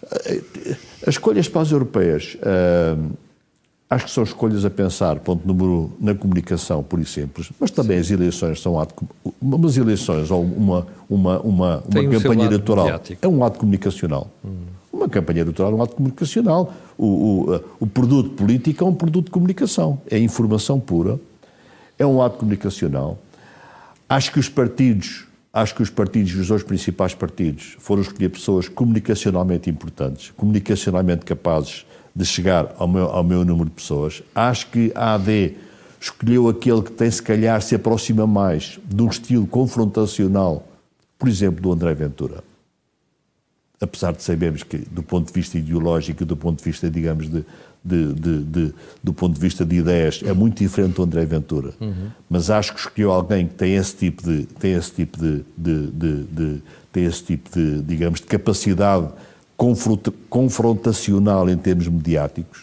Speaker 2: As escolhas para as europeias... Uh, Acho que são escolhas a pensar, ponto número um, na comunicação, por e simples, mas também Sim. as eleições são um ato, umas eleições ou uma, uma, uma, uma campanha eleitoral mediático. É um ato comunicacional. Hum. Uma campanha eleitoral é um ato comunicacional. O, o, o produto político é um produto de comunicação, é informação pura, é um ato comunicacional. Acho que os partidos, acho que os partidos, os dois principais partidos, foram escolher pessoas comunicacionalmente importantes, comunicacionalmente capazes de chegar ao meu, ao meu número de pessoas. Acho que a A D escolheu aquele que tem, se calhar, se aproxima mais de um estilo confrontacional, por exemplo, do André Ventura. Apesar de sabermos que, do ponto de vista ideológico, do ponto de vista, digamos, de, de, de, de, do ponto de vista de ideias, é muito diferente do André Ventura. Uhum. Mas acho que escolheu alguém que tem esse tipo de, tem esse tipo de, de, de, de, tem esse tipo de, digamos, de capacidade confrontacional em termos mediáticos.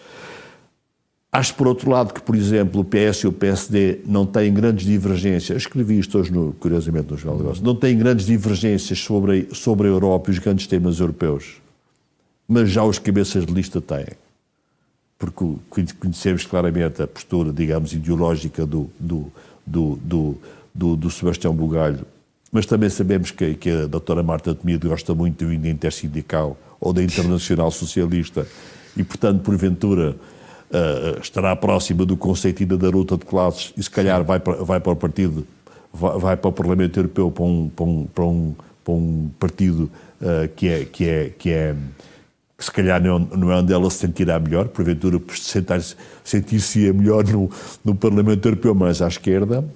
Speaker 2: Acho, por outro lado, que, por exemplo, o P S e o P S D não têm grandes divergências, escrevi isto hoje, no, curiosamente, no Jornal de Negócios, não têm grandes divergências sobre, sobre a Europa e os grandes temas europeus, mas já os cabeças de lista têm. Porque conhecemos claramente a postura, digamos, ideológica do, do, do, do, do, do Sebastião Bugalho, mas também sabemos que, que a doutora Marta Temido gosta muito do intersindical ou da Internacional Socialista e, portanto, porventura, uh, estará próxima do conceito da luta de classes e, se calhar, vai para, vai para o partido, vai, vai para o Parlamento Europeu, para um, para um, para um, para um partido uh, que, é, que, é, que é, que se calhar não, não é onde ela se sentirá melhor, porventura sentir-se melhor no, no Parlamento Europeu, mas à esquerda.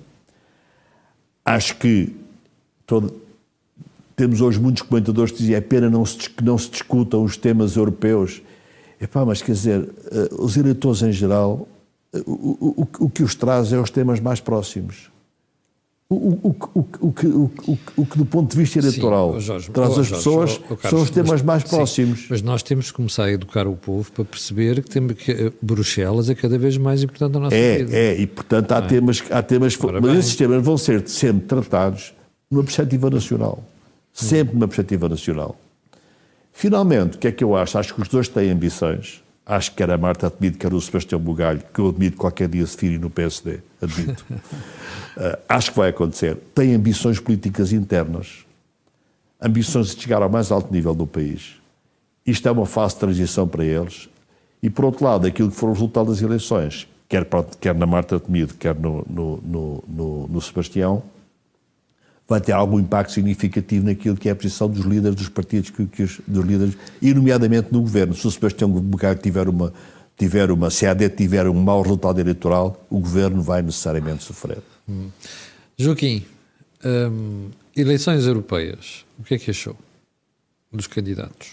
Speaker 2: Acho que Todo, temos hoje muitos comentadores que dizem é pena não se, que não se discutam os temas europeus. Epá, mas quer dizer, uh, os eleitores em geral, uh, o, o, o que os traz é os temas mais próximos. O, o, o, o, que, o, o, o que do ponto de vista eleitoral sim, Jorge, traz oh, as Jorge, pessoas oh, oh, Carlos, são os temas mas, mais próximos.
Speaker 1: Sim, mas nós temos que começar a educar o povo para perceber que, temos que Bruxelas é cada vez mais importante na nossa
Speaker 2: é,
Speaker 1: vida.
Speaker 2: É, e portanto há, é. temas, há temas... Ora mas bem. Esses temas vão ser sempre tratados numa perspectiva nacional. Sempre numa perspectiva nacional. Finalmente, o que é que eu acho? Acho que os dois têm ambições. Acho que quer a Marta Temido, quer o Sebastião Bugalho, que eu admito qualquer dia se firem no P S D. Admito. uh, acho que vai acontecer. Têm ambições políticas internas. Ambições de chegar ao mais alto nível do país. Isto é uma fase de transição para eles. E, por outro lado, aquilo que for o resultado das eleições, quer, quer na Marta Temido, quer no, no, no, no, no Sebastião, vai ter algum impacto significativo naquilo que é a posição dos líderes dos partidos, que, que os, dos líderes, e nomeadamente no governo. Se o Sebastião Bugalho tiver uma, tiver uma, se a A D tiver um mau resultado eleitoral, o governo vai necessariamente sofrer.
Speaker 1: Hum. Joaquim, hum, eleições europeias, o que é que achou dos candidatos?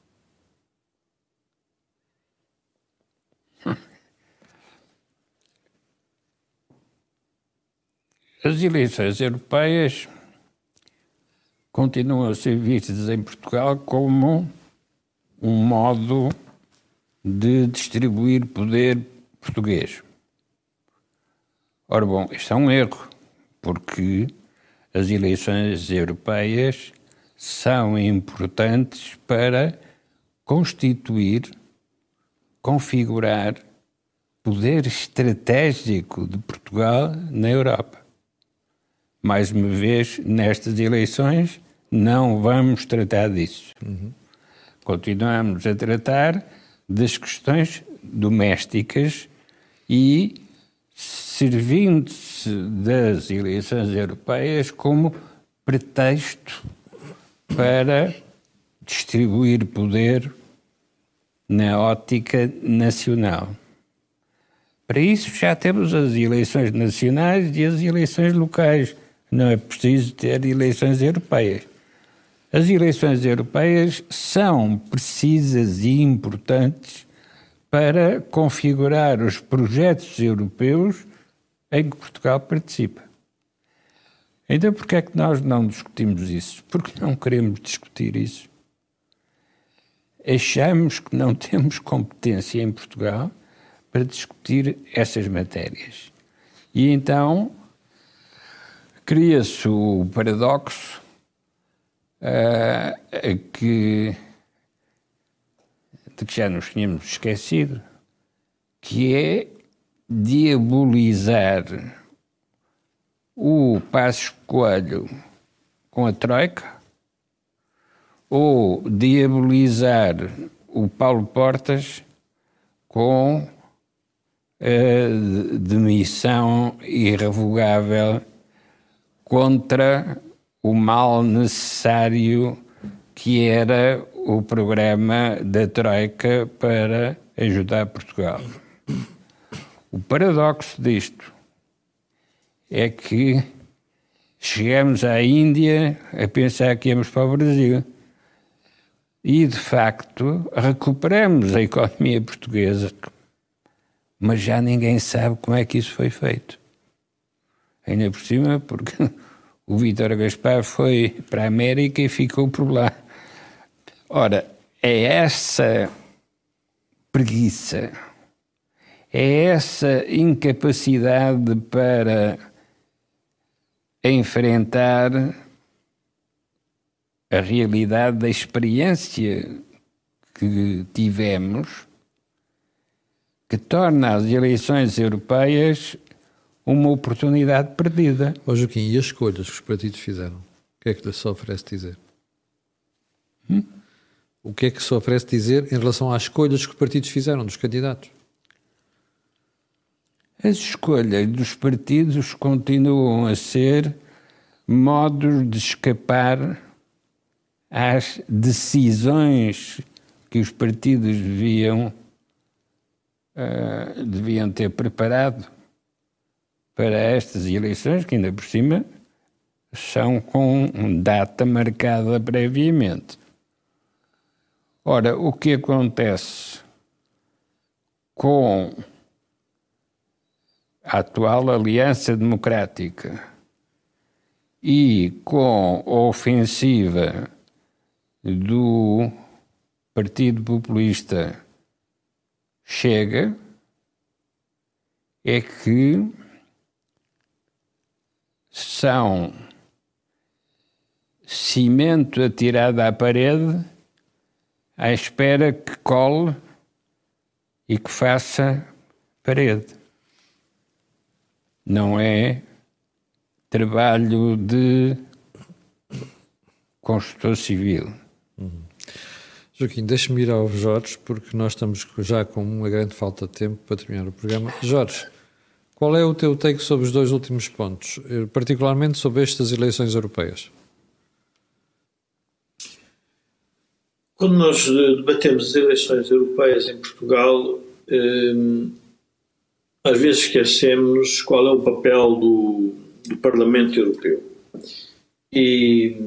Speaker 3: As eleições europeias continuam a ser vistas em Portugal como um modo de distribuir poder português. Ora bom, isto é um erro, porque as eleições europeias são importantes para constituir, configurar poder estratégico de Portugal na Europa. Mais uma vez, nestas eleições, não vamos tratar disso. Uhum. Continuamos a tratar das questões domésticas e servindo-se das eleições europeias como pretexto para distribuir poder na ótica nacional. Para isso já temos as eleições nacionais e as eleições locais. Não é preciso ter eleições europeias. As eleições europeias são precisas e importantes para configurar os projetos europeus em que Portugal participa. Então, por que é que nós não discutimos isso? Porque não queremos discutir isso. Achamos que não temos competência em Portugal para discutir essas matérias. E então cria-se o paradoxo uh, que, de que já nos tínhamos esquecido, que é diabolizar o Passos Coelho com a Troika ou diabolizar o Paulo Portas com a demissão irrevogável contra o mal necessário que era o programa da Troika para ajudar Portugal. O paradoxo disto é que chegamos à Índia a pensar que íamos para o Brasil e, de facto, recuperamos a economia portuguesa, mas já ninguém sabe como é que isso foi feito. Ainda por cima, porque o Vítor Gaspar foi para a América e ficou por lá. Ora, é essa preguiça, é essa incapacidade para enfrentar a realidade da experiência que tivemos que torna as eleições europeias uma oportunidade perdida.
Speaker 1: Ó Joaquim, e as escolhas que os partidos fizeram? O que é que lhe só oferece dizer? Hum? O que é que se oferece dizer em relação às escolhas que os partidos fizeram dos candidatos?
Speaker 3: As escolhas dos partidos continuam a ser modos de escapar às decisões que os partidos deviam, uh, deviam ter preparado para estas eleições, que ainda por cima são com data marcada previamente. Ora, o que acontece com a atual Aliança Democrática e com a ofensiva do Partido Populista Chega é que são cimento atirado à parede à espera que cole e que faça parede. Não é trabalho de construtor civil.
Speaker 1: Uhum. Joaquim, deixa-me ir ao Jorge, porque nós estamos já com uma grande falta de tempo para terminar o programa. Jorge, qual é o teu take sobre os dois últimos pontos, particularmente sobre estas eleições europeias?
Speaker 4: Quando nós debatemos as eleições europeias em Portugal, eh, às vezes esquecemos qual é o papel do, do Parlamento Europeu. E,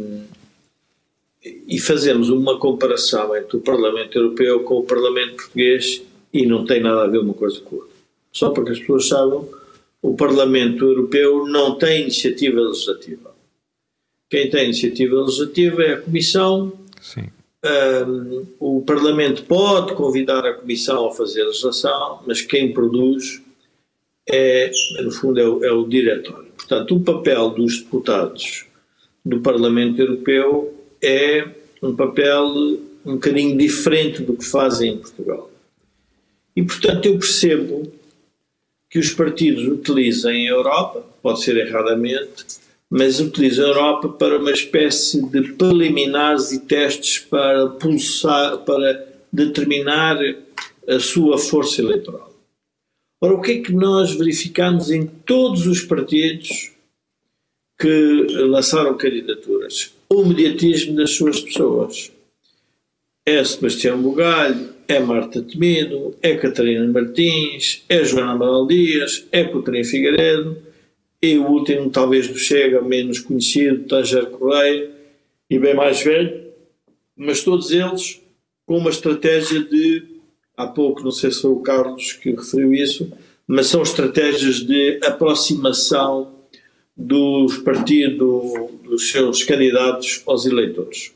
Speaker 4: e fazemos uma comparação entre o Parlamento Europeu com o Parlamento Português e não tem nada a ver uma coisa com a outra. Só para que as pessoas saibam, o Parlamento Europeu não tem iniciativa legislativa. Quem tem iniciativa legislativa é a Comissão.
Speaker 1: Sim.
Speaker 4: Um, o Parlamento pode convidar a Comissão a fazer legislação, mas quem produz é, no fundo, é o, é o diretório. Portanto, o papel dos deputados do Parlamento Europeu é um papel um bocadinho diferente do que fazem em Portugal. E, portanto, eu percebo que os partidos utilizem a Europa, pode ser erradamente, mas utilizam a Europa para uma espécie de preliminares e testes para pulsar, para determinar a sua força eleitoral. Ora, o que é que nós verificamos em todos os partidos que lançaram candidaturas? O mediatismo das suas pessoas. É Sebastião Bugalho, é Marta Temido, é Catarina Martins, é Joana Amaral Dias, é Coutinho Figueiredo, e o último, talvez do Chega, menos conhecido, Tanger Correia, e bem mais velho, mas todos eles com uma estratégia de, há pouco, não sei se foi o Carlos que referiu isso, mas são estratégias de aproximação dos partidos, dos seus candidatos aos eleitores.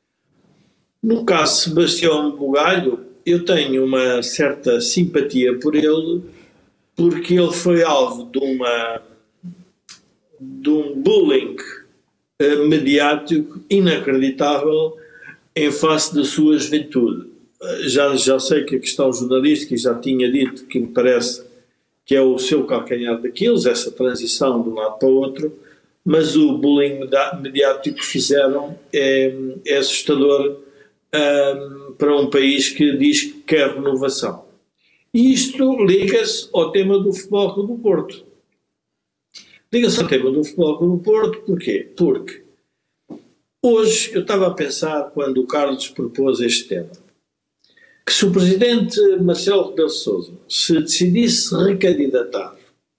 Speaker 4: No caso de Sebastião Bugalho, eu tenho uma certa simpatia por ele, porque ele foi alvo de, uma, de um bullying uh, mediático inacreditável em face da sua juventude. Uh, já, já sei que a questão jornalística, já tinha dito que me parece que é o seu calcanhar daqueles, essa transição de um lado para o outro, mas o bullying mediático que fizeram é, é assustador um, para um país que diz que quer renovação. E isto liga-se ao tema do Futebol Clube do Porto. Liga-se ao tema do Futebol Clube do Porto, porquê? Porque hoje eu estava a pensar, quando o Carlos propôs este tema, que se o presidente Marcelo Rebelo de Sousa se decidisse recandidatar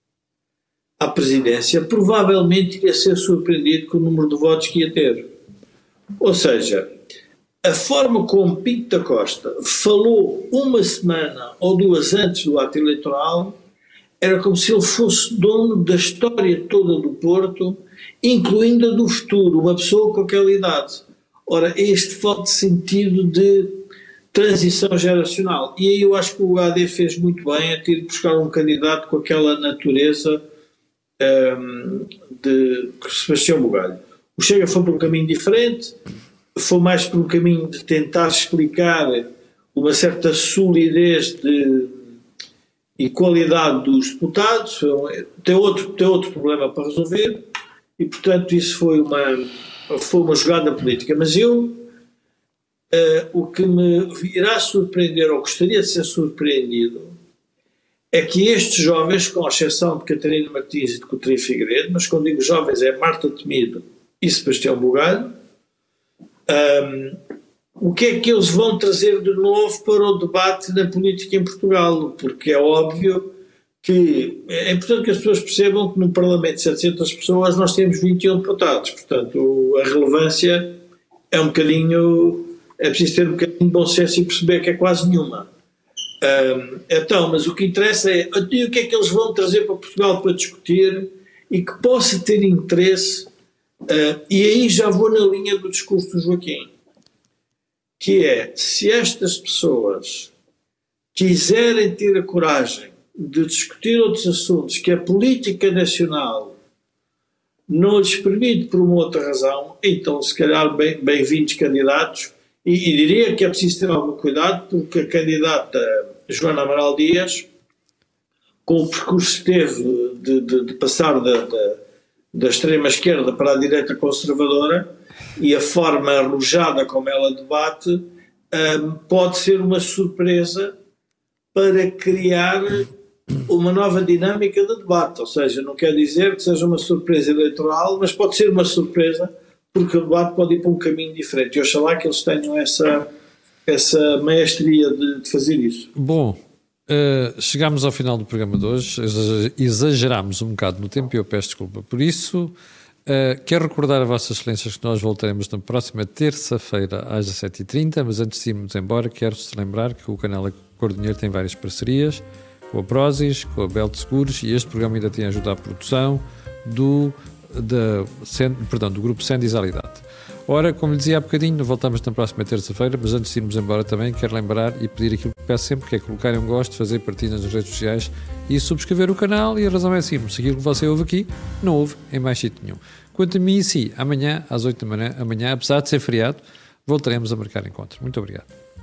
Speaker 4: à presidência, provavelmente iria ser surpreendido com o número de votos que ia ter. Ou seja, a forma como Pinto da Costa falou uma semana ou duas antes do ato eleitoral era como se ele fosse dono da história toda do Porto, incluindo a do futuro, uma pessoa com aquela idade. Ora, este falta de sentido de transição geracional. E aí eu acho que o A D fez muito bem a ter de buscar um candidato com aquela natureza um, de Sebastião Bugalho. O Chega foi por um caminho diferente, foi mais por um caminho de tentar explicar uma certa solidez de, e qualidade dos deputados, tem outro, tem outro problema para resolver, e portanto isso foi uma, foi uma jogada política. Mas eu Uh, o que me irá surpreender, ou gostaria de ser surpreendido, é que estes jovens, com a exceção de Catarina Martins e de Coutinho Figueiredo, mas quando digo jovens é Marta Temido e Sebastião Bugalho, um, o que é que eles vão trazer de novo para o debate da política em Portugal? Porque é óbvio que é importante que as pessoas percebam que no Parlamento de setecentas pessoas nós temos vinte e um deputados, portanto a relevância é um bocadinho... É preciso ter um bocadinho de bom senso e perceber que é quase nenhuma. Um, então, mas o que interessa é o que é que eles vão trazer para Portugal para discutir e que possa ter interesse, uh, e aí já vou na linha do discurso do Joaquim, que é, se estas pessoas quiserem ter a coragem de discutir outros assuntos que a política nacional não lhes permite por uma outra razão, então se calhar bem, bem-vindos candidatos. E, e diria que é preciso ter algum cuidado, porque a candidata Joana Amaral Dias, com o percurso que teve de, de, de passar da, da, da extrema-esquerda para a direita conservadora e a forma arrojada como ela debate, um, pode ser uma surpresa para criar uma nova dinâmica de debate. Ou seja, não quer dizer que seja uma surpresa eleitoral, mas pode ser uma surpresa porque o debate pode ir para um caminho diferente. E oxalá que eles tenham essa, essa maestria de, de fazer isso.
Speaker 1: Bom, uh, chegámos ao final do programa de hoje, exagerámos um bocado no tempo e eu peço desculpa por isso. Uh, quero recordar a Vossas Excelências que nós voltaremos na próxima terça-feira às dezassete e trinta, mas antes de irmos embora, quero-se lembrar que o canal A Cor do Dinheiro tem várias parcerias, com a Prozis, com a Belt Seguros, e este programa ainda tem ajuda à produção do... Da, perdão, do grupo Sendizalidade. Ora, como lhe dizia há bocadinho, voltamos na próxima terça-feira, mas antes de irmos embora também, quero lembrar e pedir aquilo que peço sempre, que é colocarem um gosto, fazer partilhas nas redes sociais e subscrever o canal. E a razão é simples, se aquilo que você ouve aqui, não ouve em mais sítio nenhum. Quanto a mim e si, amanhã, às oito da manhã, amanhã, apesar de ser feriado, voltaremos a marcar encontro. Muito obrigado.